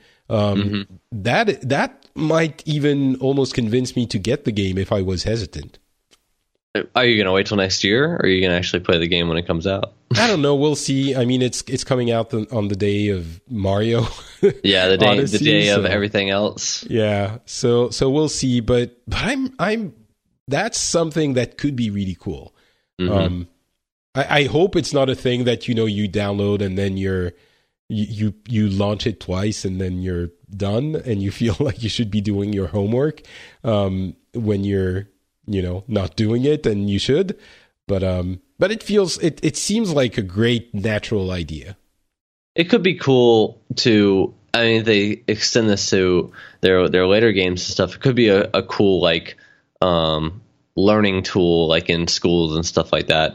That might even almost convince me to get the game if I was hesitant. Are you gonna wait till next year, or are you gonna actually play the game when it comes out? I don't know. We'll see. I me's coming out on the day of Mario. Yeah, the day Odyssey, the day of everything else. Yeah, so we'll see. But I'm that's something that could be really cool. Mm-hmm. I hope it's not a thing that you download and then you launch it twice and then you're done and you feel like you should be doing your homework when you're not doing it, and you should. But it seems like a great natural idea. It could be cool to. I mean, if they extend this to their later games and stuff, it could be a cool like learning tool, like in schools and stuff like that.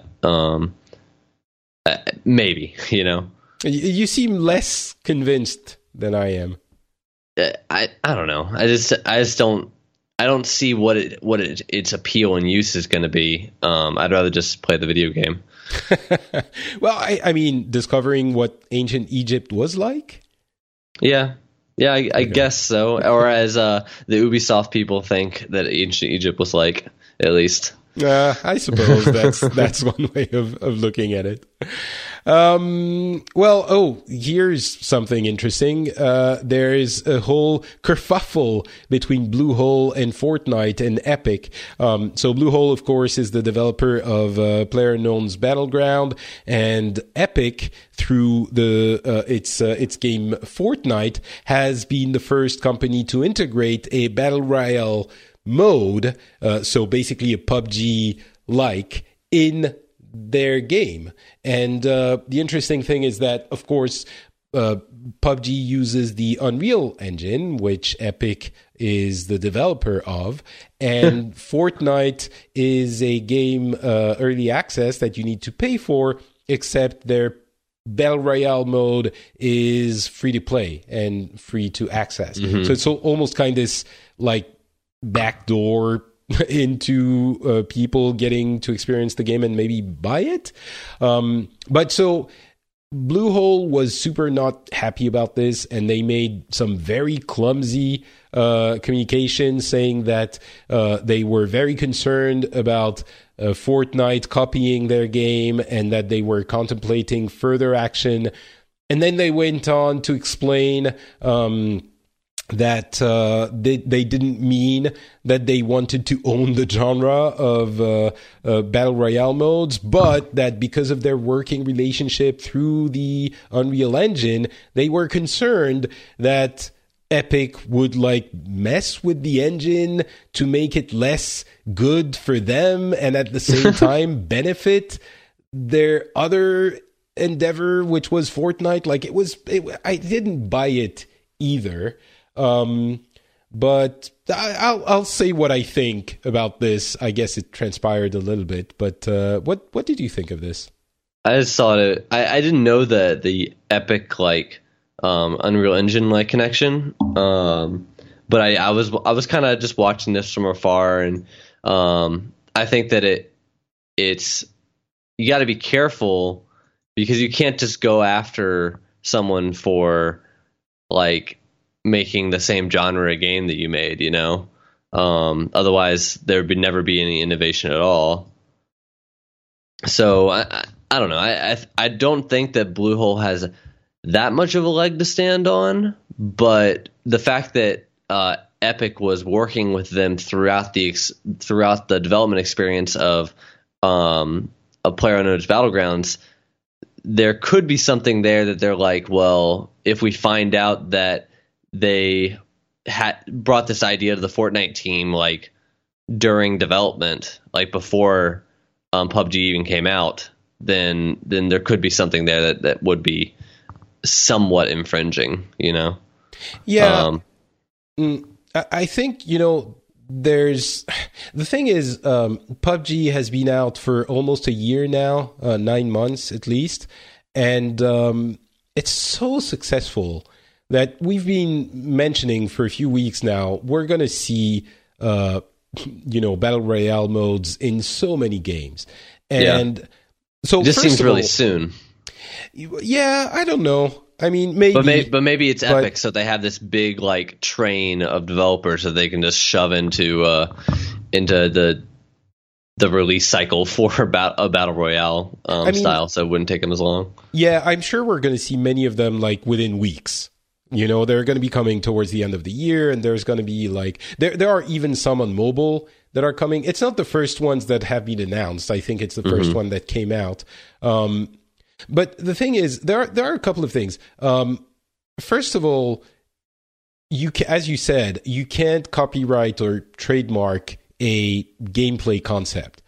Maybe, You seem less convinced than I am. I don't know. I just don't. I don't see what its appeal and use is going to be. I'd rather just play the video game. Well, I mean, discovering what ancient Egypt was like. Yeah, I guess so. Or as the Ubisoft people think that ancient Egypt was like, at least. I suppose that's one way of looking at it. Here's something interesting. There is a whole kerfuffle between Bluehole and Fortnite and Epic. So Bluehole, of course, is the developer of PlayerUnknown's Battleground, and Epic, through its game Fortnite, has been the first company to integrate a battle royale mode, so basically a PUBG like, in their game. And the interesting thing is that, of course, PUBG uses the Unreal Engine, which Epic is the developer of, and Fortnite is a game early access that you need to pay for, except their Battle Royale mode is free to play and free to access. Mm-hmm. So it's almost kind of this like backdoor into people getting to experience the game and maybe buy it. But so Bluehole was super not happy about this, and they made some very clumsy communication saying that they were very concerned about Fortnite copying their game and that they were contemplating further action. And then they went on to explain that they didn't mean that they wanted to own the genre of Battle Royale modes, but that because of their working relationship through the Unreal Engine, they were concerned that Epic would like mess with the engine to make it less good for them and at the same time benefit their other endeavor, which was Fortnite. Like I didn't buy it either. But I'll say what I think about this. I guess it transpired a little bit, but what did you think of this? I just saw it. I didn't know the Epic like Unreal Engine like connection. But I was kind of just watching this from afar, and I think that it's you got to be careful because you can't just go after someone for like making the same genre of game that you made, otherwise there would never be any innovation at all. So I don't know. I don't think that Bluehole has that much of a leg to stand on, but the fact that Epic was working with them throughout the development experience of PlayerUnknown's Battlegrounds, there could be something there that they're like, well, if we find out that they had brought this idea to the Fortnite team like during development, like before PUBG even came out, then there could be something there that would be somewhat infringing, Yeah. I think, there's the thing is, PUBG has been out for almost a year now, 9 months at least, and it's so successful that we've been mentioning for a few weeks now. We're going to see, Battle Royale modes in so many games. And so it just seems really soon. Yeah, I don't know. I mean, maybe. But maybe it's Epic, so they have this big, like, train of developers that they can just shove into the the release cycle for a battle royale style, so it wouldn't take them as long. Yeah, I'm sure we're going to see many of them like within weeks. You know, they're going to be coming towards the end of the year, and there's going to be like there are even some on mobile that are coming. It's not the first ones that have been announced. I think it's the first one that came out. But the thing is, there are a couple of things. First of all, as you said, you can't copyright or trademark a gameplay concept.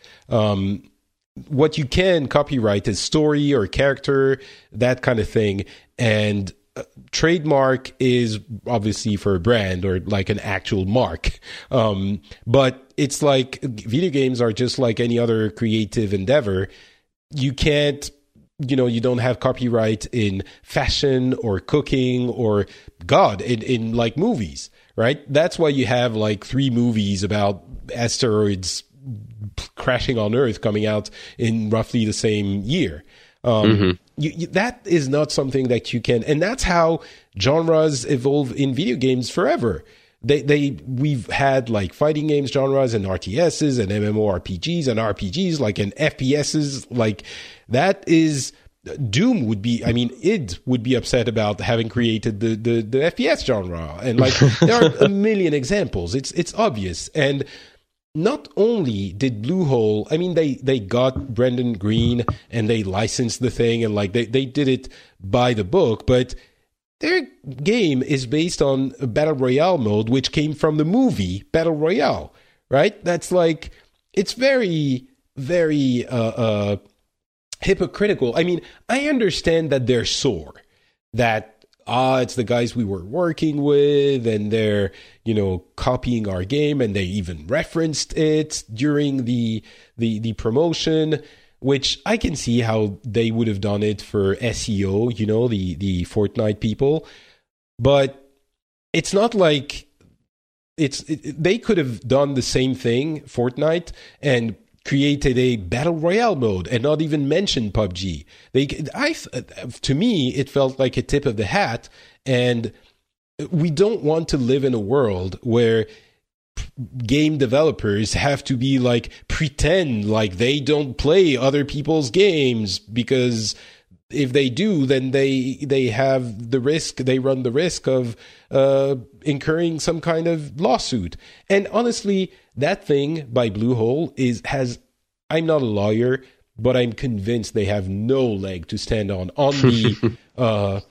What you can copyright is story or character, that kind of thing. And trademark is obviously for a brand or like an actual mark. But it's like video games are just like any other creative endeavor. You can't, you don't have copyright in fashion or cooking or in like movies, right? That's why you have like 3 movies about asteroids crashing on Earth coming out in roughly the same year. That is not something that you can, and that's how genres evolve in video games forever. We've had like fighting games genres and RTSs and MMORPGs and RPGs like and FPSs, like that is Doom would be, id would be upset about having created the FPS genre, and like there are a million examples. It's obvious. And not only did Bluehole, they got Brendan Green and they licensed the thing, and like they did it by the book, but their game is based on a Battle Royale mode, which came from the movie Battle Royale, right? That's like, it's very, very hypocritical. I understand that they're sore, that it's the guys we were working with, and they're, copying our game, and they even referenced it during the promotion, which I can see how they would have done it for SEO, the Fortnite people. But it's not like they could have done the same thing, Fortnite, and created a battle royale mode and not even mentioned PUBG. To me, it felt like a tip of the hat, and we don't want to live in a world where game developers have to be like pretend like they don't play other people's games, because if they do, then they have the risk, they run the risk of incurring some kind of lawsuit. And honestly, that thing by Bluehole I'm not a lawyer, but I'm convinced they have no leg to stand on the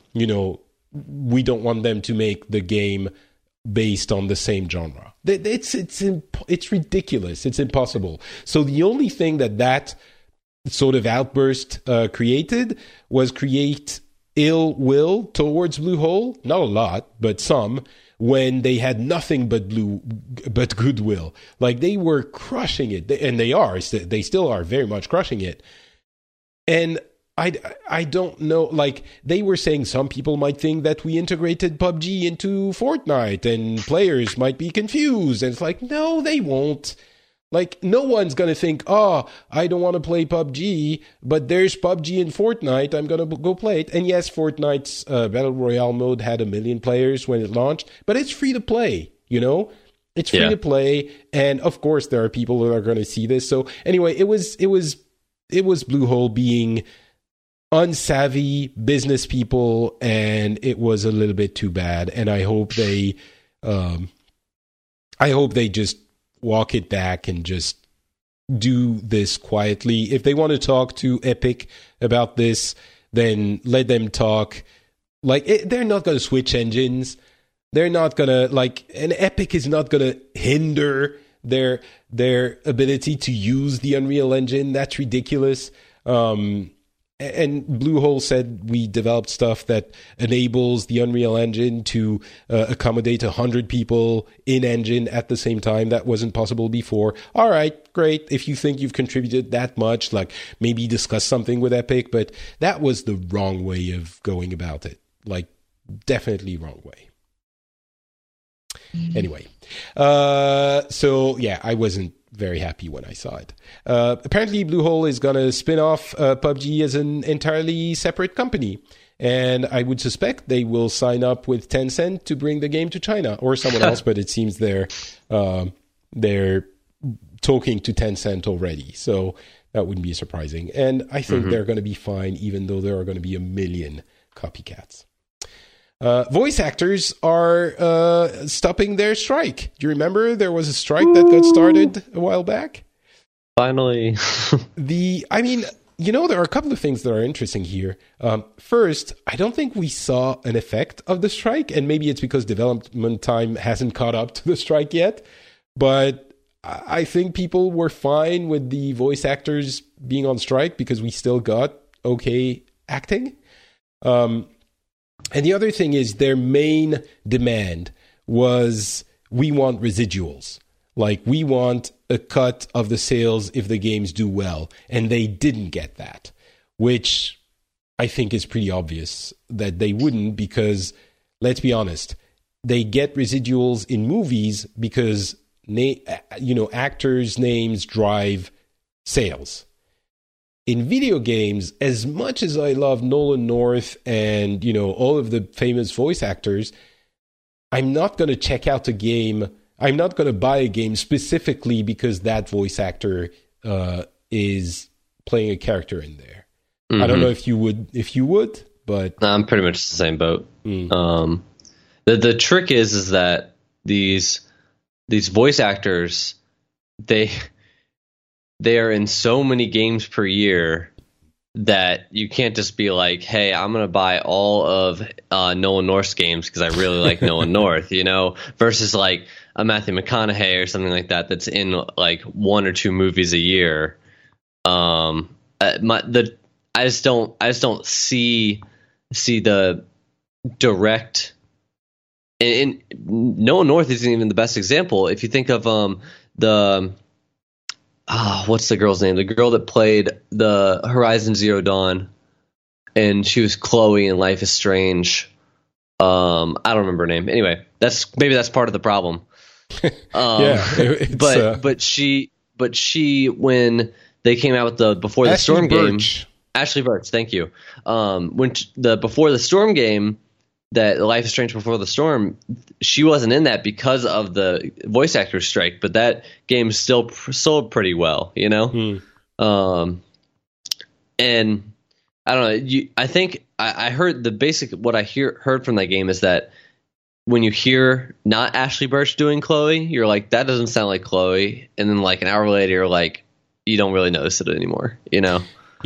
we don't want them to make the game based on the same genre. It's ridiculous. It's impossible. So the only thing that sort of outburst created was create ill will towards Bluehole. Not a lot, but some, when they had nothing but goodwill. Like, they were crushing it, and they still are very much crushing it. And I don't know, like, they were saying some people might think that we integrated PUBG into Fortnite and players might be confused. And it's like, no, they won't. Like, no one's going to think, I don't want to play PUBG, but there's PUBG in Fortnite, I'm going to go play it. And yes, Fortnite's Battle Royale mode had 1 million players when it launched, but it's free to play, It's free to play, and of course there are people who are going to see this. So anyway, it was Bluehole being unsavvy business people, and it was a little bit too bad. And I hope they just walk it back and just do this quietly. If they want to talk to Epic about this, then let them talk. Like, they're not going to switch engines. They're not going to, and Epic is not going to hinder their ability to use the Unreal Engine. That's ridiculous. And Bluehole said we developed stuff that enables the Unreal Engine to accommodate 100 people in engine at the same time. That wasn't possible before. All right, great. If you think you've contributed that much, like, maybe discuss something with Epic, but that was the wrong way of going about it. Like, definitely wrong way. Anyway, so yeah, I wasn't very happy when I saw it. Apparently, Bluehole is going to spin off PUBG as an entirely separate company. And I would suspect they will sign up with Tencent to bring the game to China, or someone else, but it seems they're talking to Tencent already. So that wouldn't be surprising. And I think they're going to be fine, even though there are going to be a million copycats. Voice actors are stopping their strike. Do you remember there was a strike that got started a while back? Finally. There are a couple of things that are interesting here. First, I don't think we saw an effect of the strike, and maybe it's because development time hasn't caught up to the strike yet. But I think people were fine with the voice actors being on strike because we still got okay acting. And the other thing is their main demand was, we want residuals. Like, we want a cut of the sales if the games do well. And they didn't get that, which I think is pretty obvious that they wouldn't, because, let's be honest, they get residuals in movies because, actors' names drive sales. In video games, as much as I love Nolan North and, all of the famous voice actors, I'm not going to check out a game. I'm not going to buy a game specifically because that voice actor is playing a character in there. I don't know if you would, but I'm pretty much the same boat. The trick is that these voice actors, they are in so many games per year that you can't just be like, hey, I'm going to buy all of Nolan North's games because I really like Nolan North, versus like a Matthew McConaughey or something like that that's in like one or two movies a year. I just don't see the direct. And Nolan North isn't even the best example. If you think of what's the girl's name? The girl that played the Horizon Zero Dawn, and she was Chloe in Life is Strange. I don't remember her name. Anyway, that's part of the problem. But she when they came out with the Before the Storm game, Ashley Burch, thank you. When the Before the Storm game, that Life is Strange Before the Storm, she wasn't in that because of the voice actor strike, but that game still sold pretty well, And I don't know. I think I heard the basic, what I heard from that game is that when you hear not Ashley Burch doing Chloe, you're like, that doesn't sound like Chloe. And then like an hour later, you're like, you don't really notice it anymore, Yeah.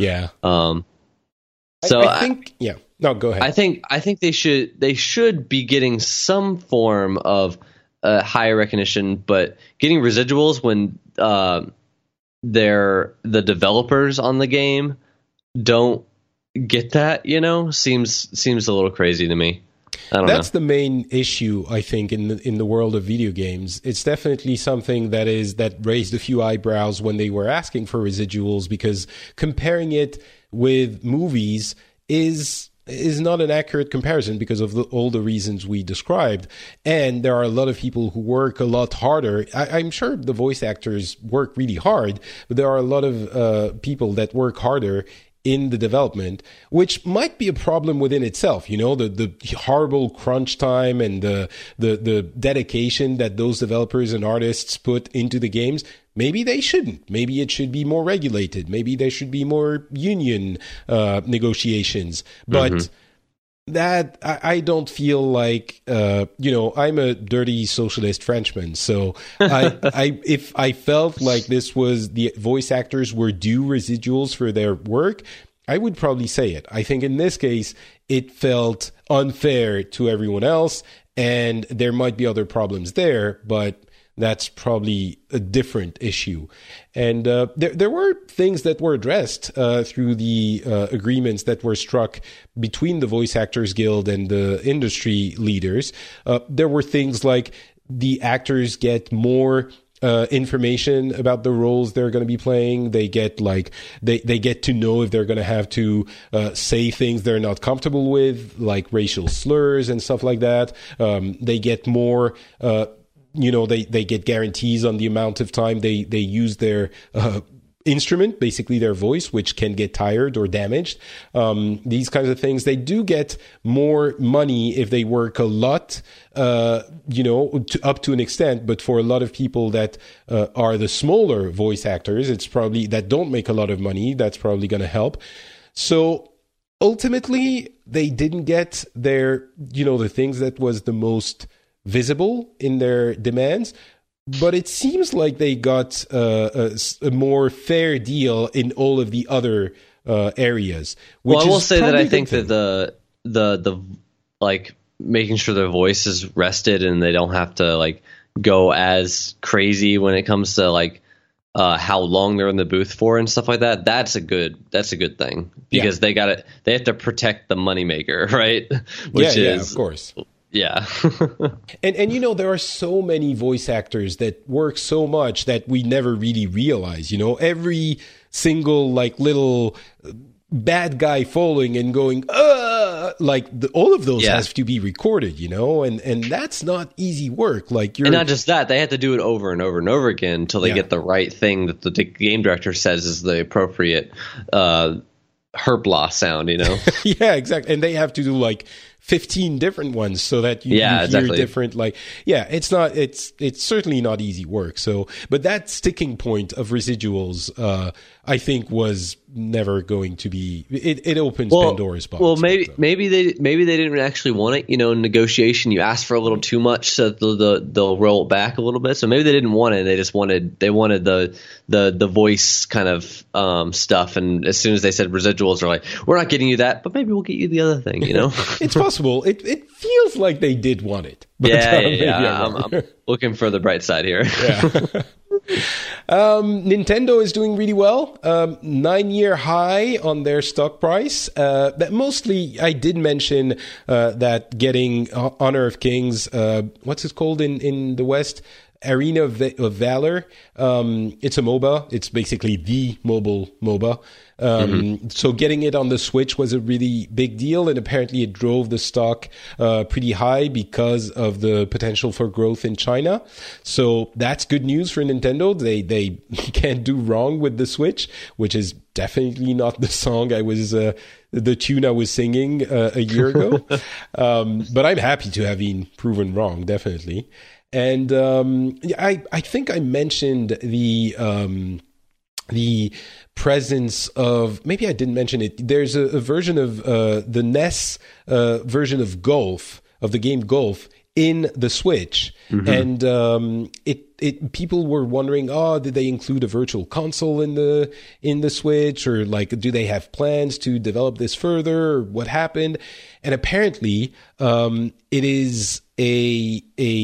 So I think, yeah. No, go ahead. I think they should be getting some form of higher recognition, but getting residuals when they're the developers on the game don't get that, seems a little crazy to me. That's the main issue, I think, in the world of video games. It's definitely something that raised a few eyebrows when they were asking for residuals, because comparing it with movies is not an accurate comparison because of all the reasons we described. And there are a lot of people who work a lot harder. I'm sure the voice actors work really hard, but there are a lot of people that work harder in the development, which might be a problem within itself. The horrible crunch time and the dedication that those developers and artists put into the games. Maybe they shouldn't. Maybe it should be more regulated. Maybe there should be more union negotiations. But that I don't feel like, I'm a dirty socialist Frenchman. So if I felt like this was the voice actors were due residuals for their work, I would probably say it. I think in this case, it felt unfair to everyone else, and there might be other problems there, but that's probably a different issue. And there were things that were addressed through the agreements that were struck between the Voice Actors Guild and the industry leaders. There were things like the actors get more information about the roles they're going to be playing. They get they get to know if they're going to have to say things they're not comfortable with, like racial slurs and stuff like that. They get more they get guarantees on the amount of time they use their instrument, basically their voice, which can get tired or damaged. These kinds of things, they do get more money if they work a lot, up to an extent. But for a lot of people that are the smaller voice actors, it's probably that don't make a lot of money. That's probably going to help. So ultimately, they didn't get their, the things that was the most visible in their demands. But it seems like they got a more fair deal in all of the other areas. Well, I will say that I think that the like making sure their voice is rested and they don't have to like go as crazy when it comes to like how long they're in the booth for and stuff like that. That's a good thing because they have to protect the moneymaker, right? Which is of course. Yeah. and there are so many voice actors that work so much that we never really realize, every single like little bad guy falling and going, all of those has to be recorded, and that's not easy work. Like and not just that, they have to do it over and over and over again until they get the right thing that the game director says is the appropriate herpla sound, Yeah, exactly. And they have to do like 15 different ones so that you hear different, it's certainly not easy work. So, but that sticking point of residuals, I think was never going to be, it opens Pandora's box. Well, maybe they didn't actually want it, in negotiation, you ask for a little too much, so they'll roll it back a little bit. So maybe they didn't want it. They just wanted the voice kind of, stuff. And as soon as they said residuals, they're like, we're not getting you that, but maybe we'll get you the other thing, It's possible. It feels like they did want it. But, I'm looking for the bright side here. Yeah. Nintendo is doing really well. 9-year high on their stock price. That mostly, I did mention that getting Honor of Kings. What's it called in the West? Arena of Valor. It's a MOBA. It's basically the mobile MOBA. So getting it on the Switch was a really big deal, and apparently it drove the stock pretty high because of the potential for growth in China. So that's good news for Nintendo. They can't do wrong with the Switch, which is definitely not the song I was the tune I was singing a year ago. But I'm happy to have been proven wrong, definitely. And I think I mentioned the presence of, maybe I didn't mention it. There's a version of the NES version of Golf, of the game Golf, in the Switch, and people were wondering, did they include a virtual console in the Switch, or like, do they have plans to develop this further, or what happened? And apparently, it is a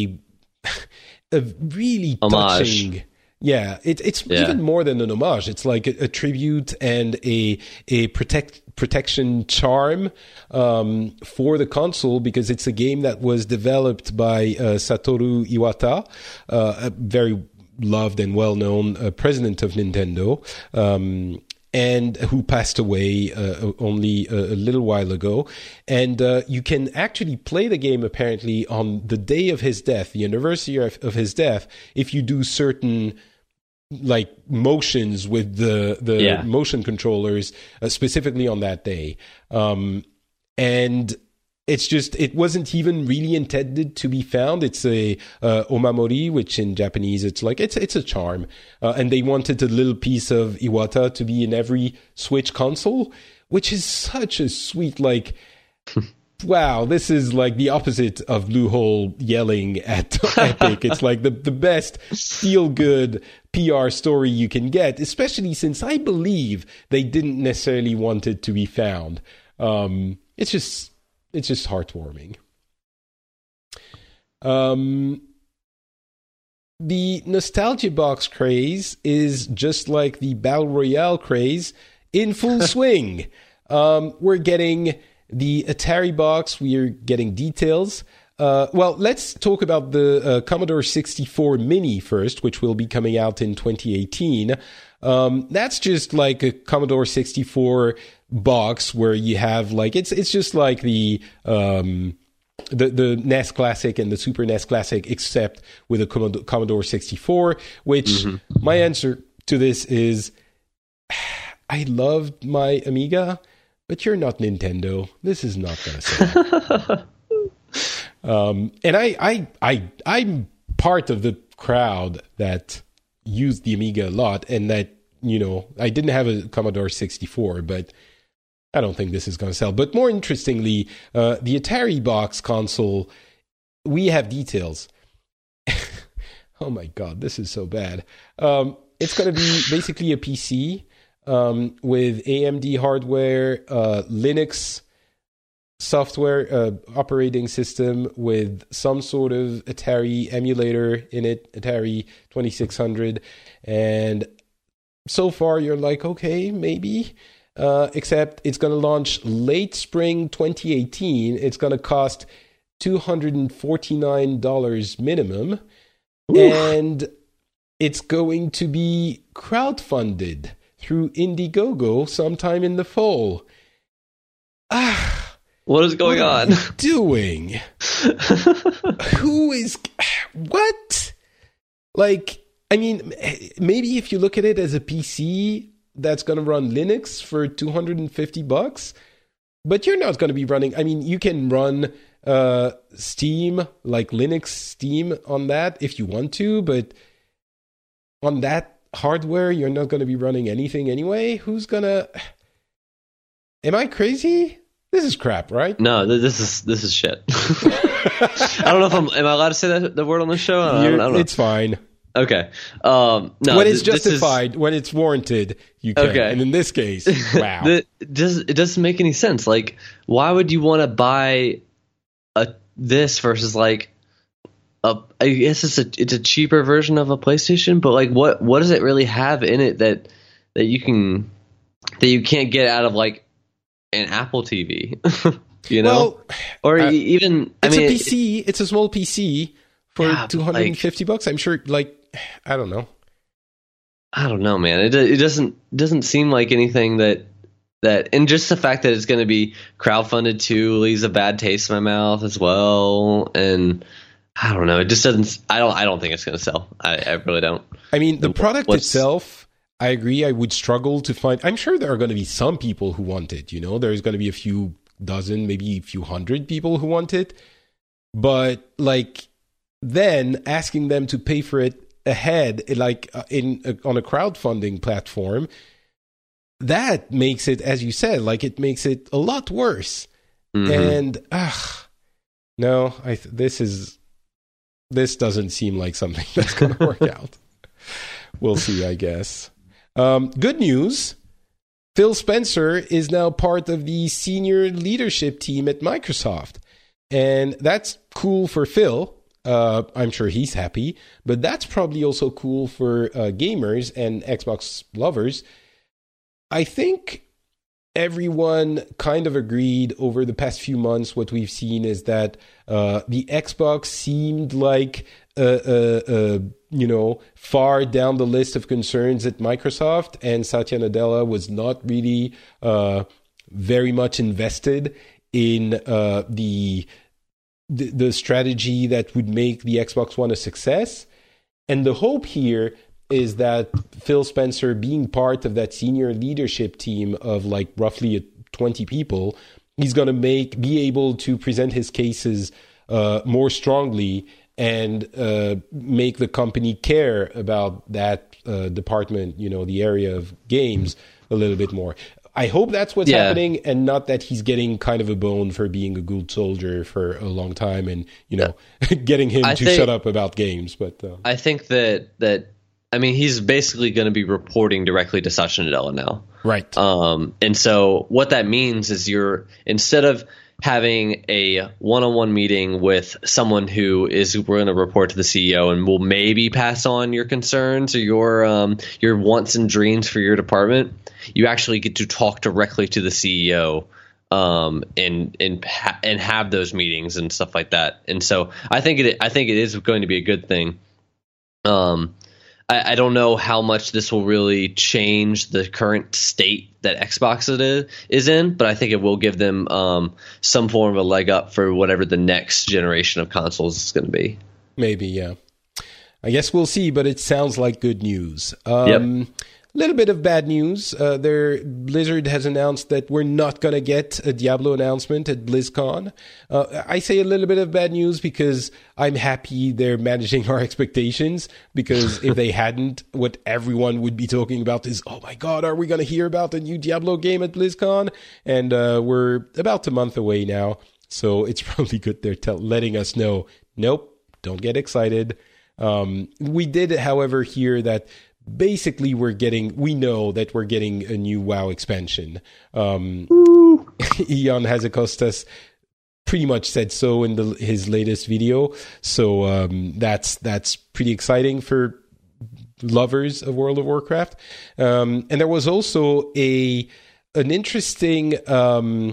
really homage. Touching. Yeah, it's even more than an homage. It's like a tribute and a protection charm for the console, because it's a game that was developed by Satoru Iwata, a very loved and well-known president of Nintendo, and who passed away only a little while ago. And you can actually play the game, apparently, on the day of his death, the anniversary of his death, if you do certain like motions with the motion controllers, specifically on that day. And it's just, it wasn't even really intended to be found. It's a omamori, which in Japanese, it's like, it's a charm. And they wanted a little piece of Iwata to be in every Switch console, which is such a sweet, like, wow, this is like the opposite of Bluehole yelling at Epic. It's like the best feel-good PR story you can get, especially since I believe they didn't necessarily want it to be found. It's just heartwarming. The Nostalgia Box craze is just like the Battle Royale craze in full swing. We're getting the Atari box. We are getting details. Well, let's talk about the Commodore 64 Mini first, which will be coming out in 2018. That's just like a Commodore 64 box where you have like, it's just like the NES Classic and the Super NES Classic, except with a Commodore 64, which my answer to this is I loved my Amiga, but you're not Nintendo. This is not going to sell. And I'm part of the crowd that used the Amiga a lot, and that, I didn't have a Commodore 64, but I don't think this is going to sell. But more interestingly, the Atari box console, we have details. Oh my God, this is so bad. It's going to be basically a PC with AMD hardware, Linux software, operating system with some sort of Atari emulator in it, Atari 2600. And so far you're like, okay, maybe. Except it's going to launch late spring 2018. It's going to cost $249 minimum. Oof. And it's going to be crowdfunded through Indiegogo sometime in the fall. What is going on? What are you doing? Who is... What? Like, I mean, maybe if you look at it as a PC that's going to run Linux for $250, but you're not going to be running... I mean, you can run Steam, like Linux Steam on that if you want to, but on that hardware, you're not going to be running anything anyway. Who's going to... Am I crazy? This is crap, right? No, this is shit. I don't know if am I allowed to say the word on the show? I don't know. It's fine. Okay. No, when it's justified, when it's warranted, you can. Okay. And in this case, wow. It doesn't make any sense. Like, why would you want to buy this versus like I guess it's a cheaper version of a PlayStation, but like what does it really have in it that you can't get out of like an Apple TV? Well, or even it's a PC. It's a small PC for $250. I'm sure. Like, I don't know. I don't know, man. It doesn't seem like anything that, and just the fact that it's going to be crowdfunded too leaves a bad taste in my mouth as well. And I don't know. It just doesn't. I don't think it's going to sell. I really don't. I mean, the product itself, I agree. I would struggle to find. I'm sure there are going to be some people who want it. There's going to be a few dozen, maybe a few hundred people who want it. But like, then asking them to pay for it ahead, like on a crowdfunding platform, that makes it, as you said, like it makes it a lot worse. Mm-hmm. And no, this doesn't seem like something that's going to work out. We'll see, I guess. Good news. Phil Spencer is now part of the senior leadership team at Microsoft. And that's cool for Phil. I'm sure he's happy. But that's probably also cool for gamers and Xbox lovers. I think everyone kind of agreed over the past few months. What we've seen is that the Xbox seemed like far down the list of concerns at Microsoft, and Satya Nadella was not really very much invested in the strategy that would make the Xbox One a success. And the hope here is that Phil Spencer, being part of that senior leadership team of like roughly 20 people, he's going to be able to present his cases more strongly and make the company care about that department, the area of games, a little bit more. I hope that's what's happening, and not that he's getting kind of a bone for being a good soldier for a long time and, getting him to shut up about games. But I think that I mean, he's basically going to be reporting directly to Satya Nadella now. Right. And so what that means is instead of having a one-on-one meeting with someone who we're going to report to the CEO and will maybe pass on your concerns or your wants and dreams for your department, you actually get to talk directly to the CEO and have those meetings and stuff like that. And so I think it is going to be a good thing. I don't know how much this will really change the current state that Xbox is in, but I think it will give them some form of a leg up for whatever the next generation of consoles is going to be. Maybe, yeah. I guess we'll see, but it sounds like good news. Yep. little bit of bad news. Blizzard has announced that we're not going to get a Diablo announcement at BlizzCon. I say a little bit of bad news because I'm happy they're managing our expectations, because if they hadn't, what everyone would be talking about is, oh my God, are we going to hear about a new Diablo game at BlizzCon? And we're about a month away now, so it's probably good they're letting us know, nope, don't get excited. We did, however, hear that basically we know that we're getting a new WoW expansion. Ion Hazakostas pretty much said so in his latest video. So that's pretty exciting for lovers of World of Warcraft. And there was also an interesting job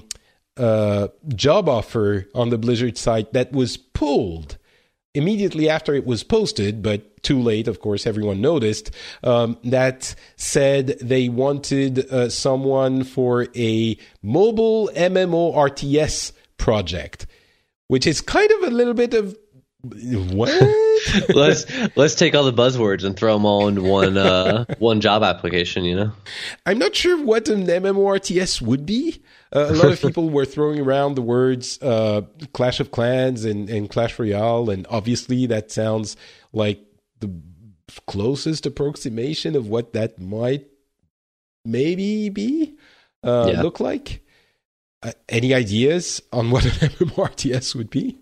offer on the Blizzard site that was pulled immediately after it was posted, but too late, of course, everyone noticed, that said they wanted someone for a mobile MMORTS project, which is kind of a little bit of, what? let's take all the buzzwords and throw them all into one job application, you know? I'm not sure what an MMORTS would be. A lot of people were throwing around the words Clash of Clans and Clash Royale, and obviously that sounds like the closest approximation of what that might maybe be, look like. Any ideas on what an MMORTS would be?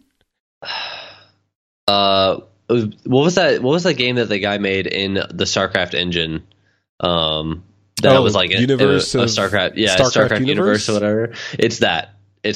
What was that game that the guy made in the StarCraft engine? That was like universe a StarCraft, StarCraft universe or whatever. It's that.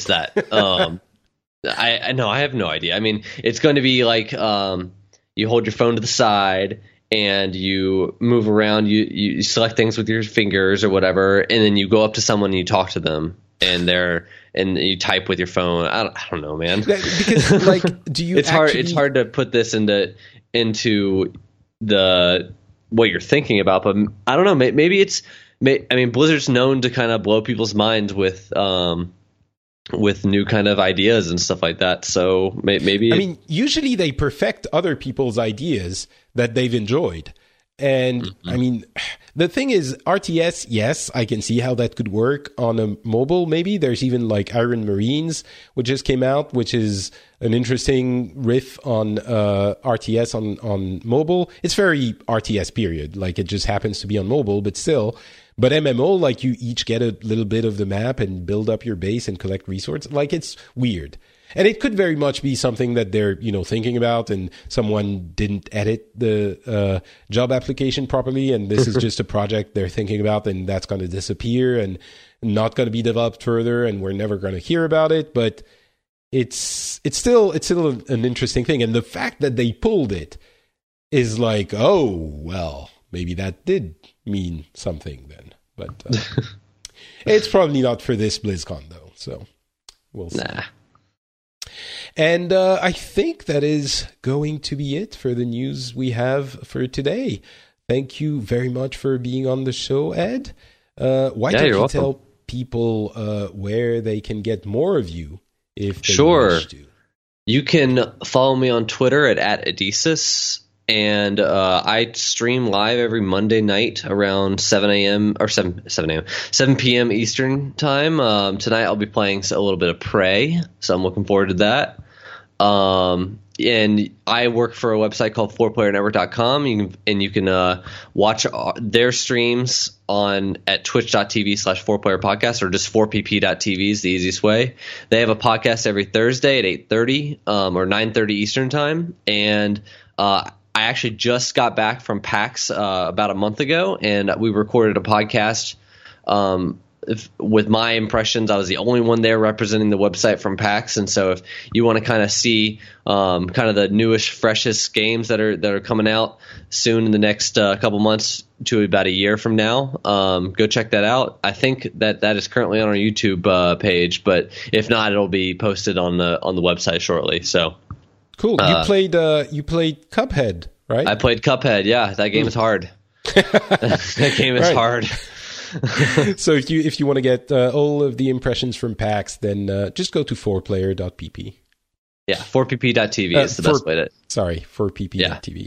I know. I have no idea. I mean, it's going to be like you hold your phone to the side and you move around. You select things with your fingers or whatever, and then you go up to someone and you talk to them, and you type with your phone. I don't know, man. Because like, do you? It's hard to put this into the what you're thinking about, but I don't know. Maybe Blizzard's known to kind of blow people's minds with new kind of ideas and stuff like that. So maybe. Usually they perfect other people's ideas that they've enjoyed. And the thing is, RTS, yes, I can see how that could work on a mobile. Maybe there's even like Iron Marines, which just came out, which is an interesting riff on RTS on mobile. It's very RTS period, like it just happens to be on mobile, but still. But MMO, like you each get a little bit of the map and build up your base and collect resources. Like it's weird. And it could very much be something that they're, thinking about, and someone didn't edit the job application properly, and this is just a project they're thinking about, and that's going to disappear and not going to be developed further, and we're never going to hear about it. But it's still an interesting thing, and the fact that they pulled it is like, oh well, maybe that did mean something then. But it's probably not for this BlizzCon though, so we'll see. Nah. And I think that is going to be it for the news we have for today. Thank you very much for being on the show, Ed. Why don't you tell people where they can get more of you if they wish to? You can follow me on Twitter at Adesys. And I stream live every Monday night around 7 p.m. Eastern time. Tonight I'll be playing a little bit of Prey, so I'm looking forward to that. And I work for a website called 4playernetwork.com. You can watch their streams at twitch.tv/4playerpodcast, or just 4pp.tv is the easiest way. They have a podcast every Thursday at 8:30 or 9:30 Eastern time, and I actually just got back from PAX about a month ago, and we recorded a podcast with my impressions. I was the only one there representing the website from PAX, and so if you want to kind of see kind of the newest, freshest games that are coming out soon in the next couple months to about a year from now, go check that out. I think that is currently on our YouTube page, but if not, it'll be posted on the website shortly. So. Cool. You played Cuphead, right? I played Cuphead. Yeah, that game is hard. That game is hard. So if you want to get all of the impressions from PAX, then just go to 4player.pp. Yeah, 4pp.tv is the best way to. Sorry, 4pp.tv. Yeah.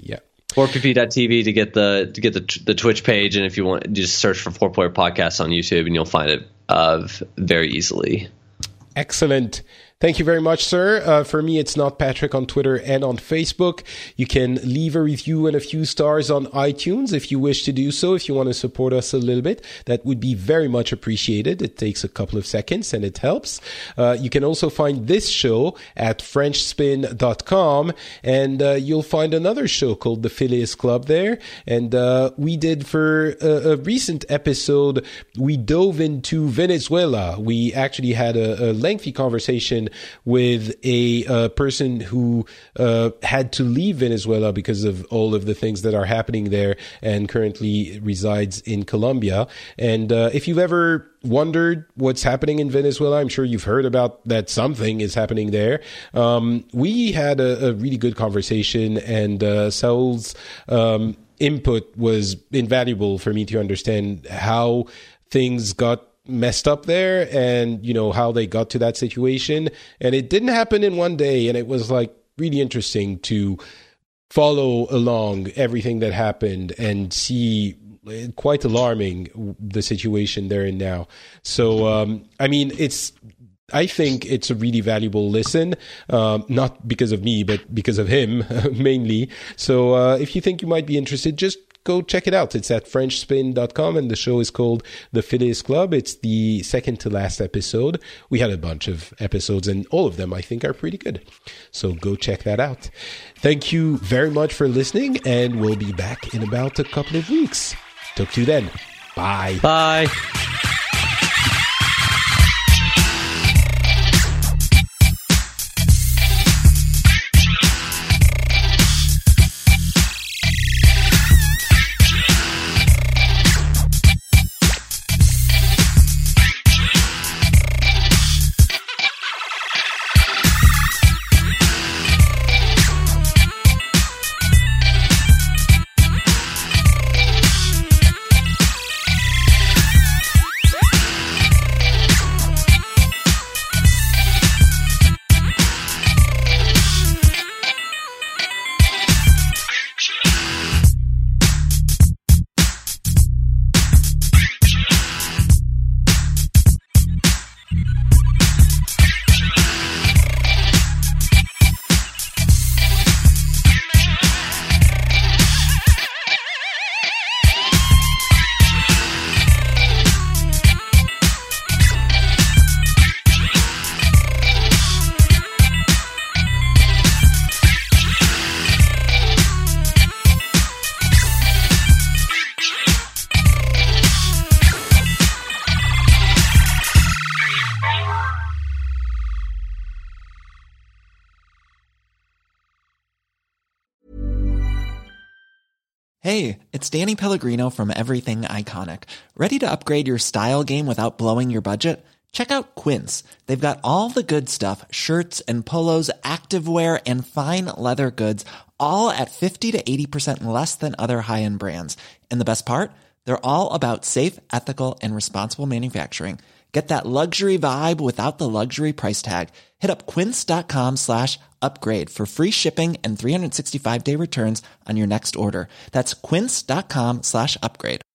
4pp.tv to get the Twitch page, and if you want, just search for 4Player Podcast on YouTube, and you'll find it very easily. Excellent. Thank you very much, sir. For me, it's Not Patrick on Twitter and on Facebook. You can leave a review and a few stars on iTunes if you wish to do so. If you want to support us a little bit, that would be very much appreciated. It takes a couple of seconds and it helps. You can also find this show at FrenchSpin.com, and you'll find another show called The Phileas Club there. And we did, for a recent episode, we dove into Venezuela. We actually had a lengthy conversation with a person who had to leave Venezuela because of all of the things that are happening there, and currently resides in Colombia. And if you've ever wondered what's happening in Venezuela, I'm sure you've heard about that something is happening there. We had a really good conversation, and Saul's input was invaluable for me to understand how things got messed up there, and how they got to that situation. And it didn't happen in one day, and it was like really interesting to follow along everything that happened and see quite alarming the situation they're in now. So I think it's a really valuable listen, not because of me, but because of him mainly. So if you think you might be interested, just go check it out. It's at FrenchSpin.com, and the show is called The Phileas Club. It's the second to last episode. We had a bunch of episodes, and all of them I think are pretty good. So go check that out. Thank you very much for listening, and we'll be back in about a couple of weeks. Talk to you then. Bye. Bye. Hey, it's Danny Pellegrino from Everything Iconic. Ready to upgrade your style game without blowing your budget? Check out Quince. They've got all the good stuff, shirts and polos, activewear, and fine leather goods, all at 50 to 80% less than other high-end brands. And the best part? They're all about safe, ethical, and responsible manufacturing. Get that luxury vibe without the luxury price tag. Hit up quince.com/upgrade for free shipping and 365-day returns on your next order. That's quince.com/upgrade.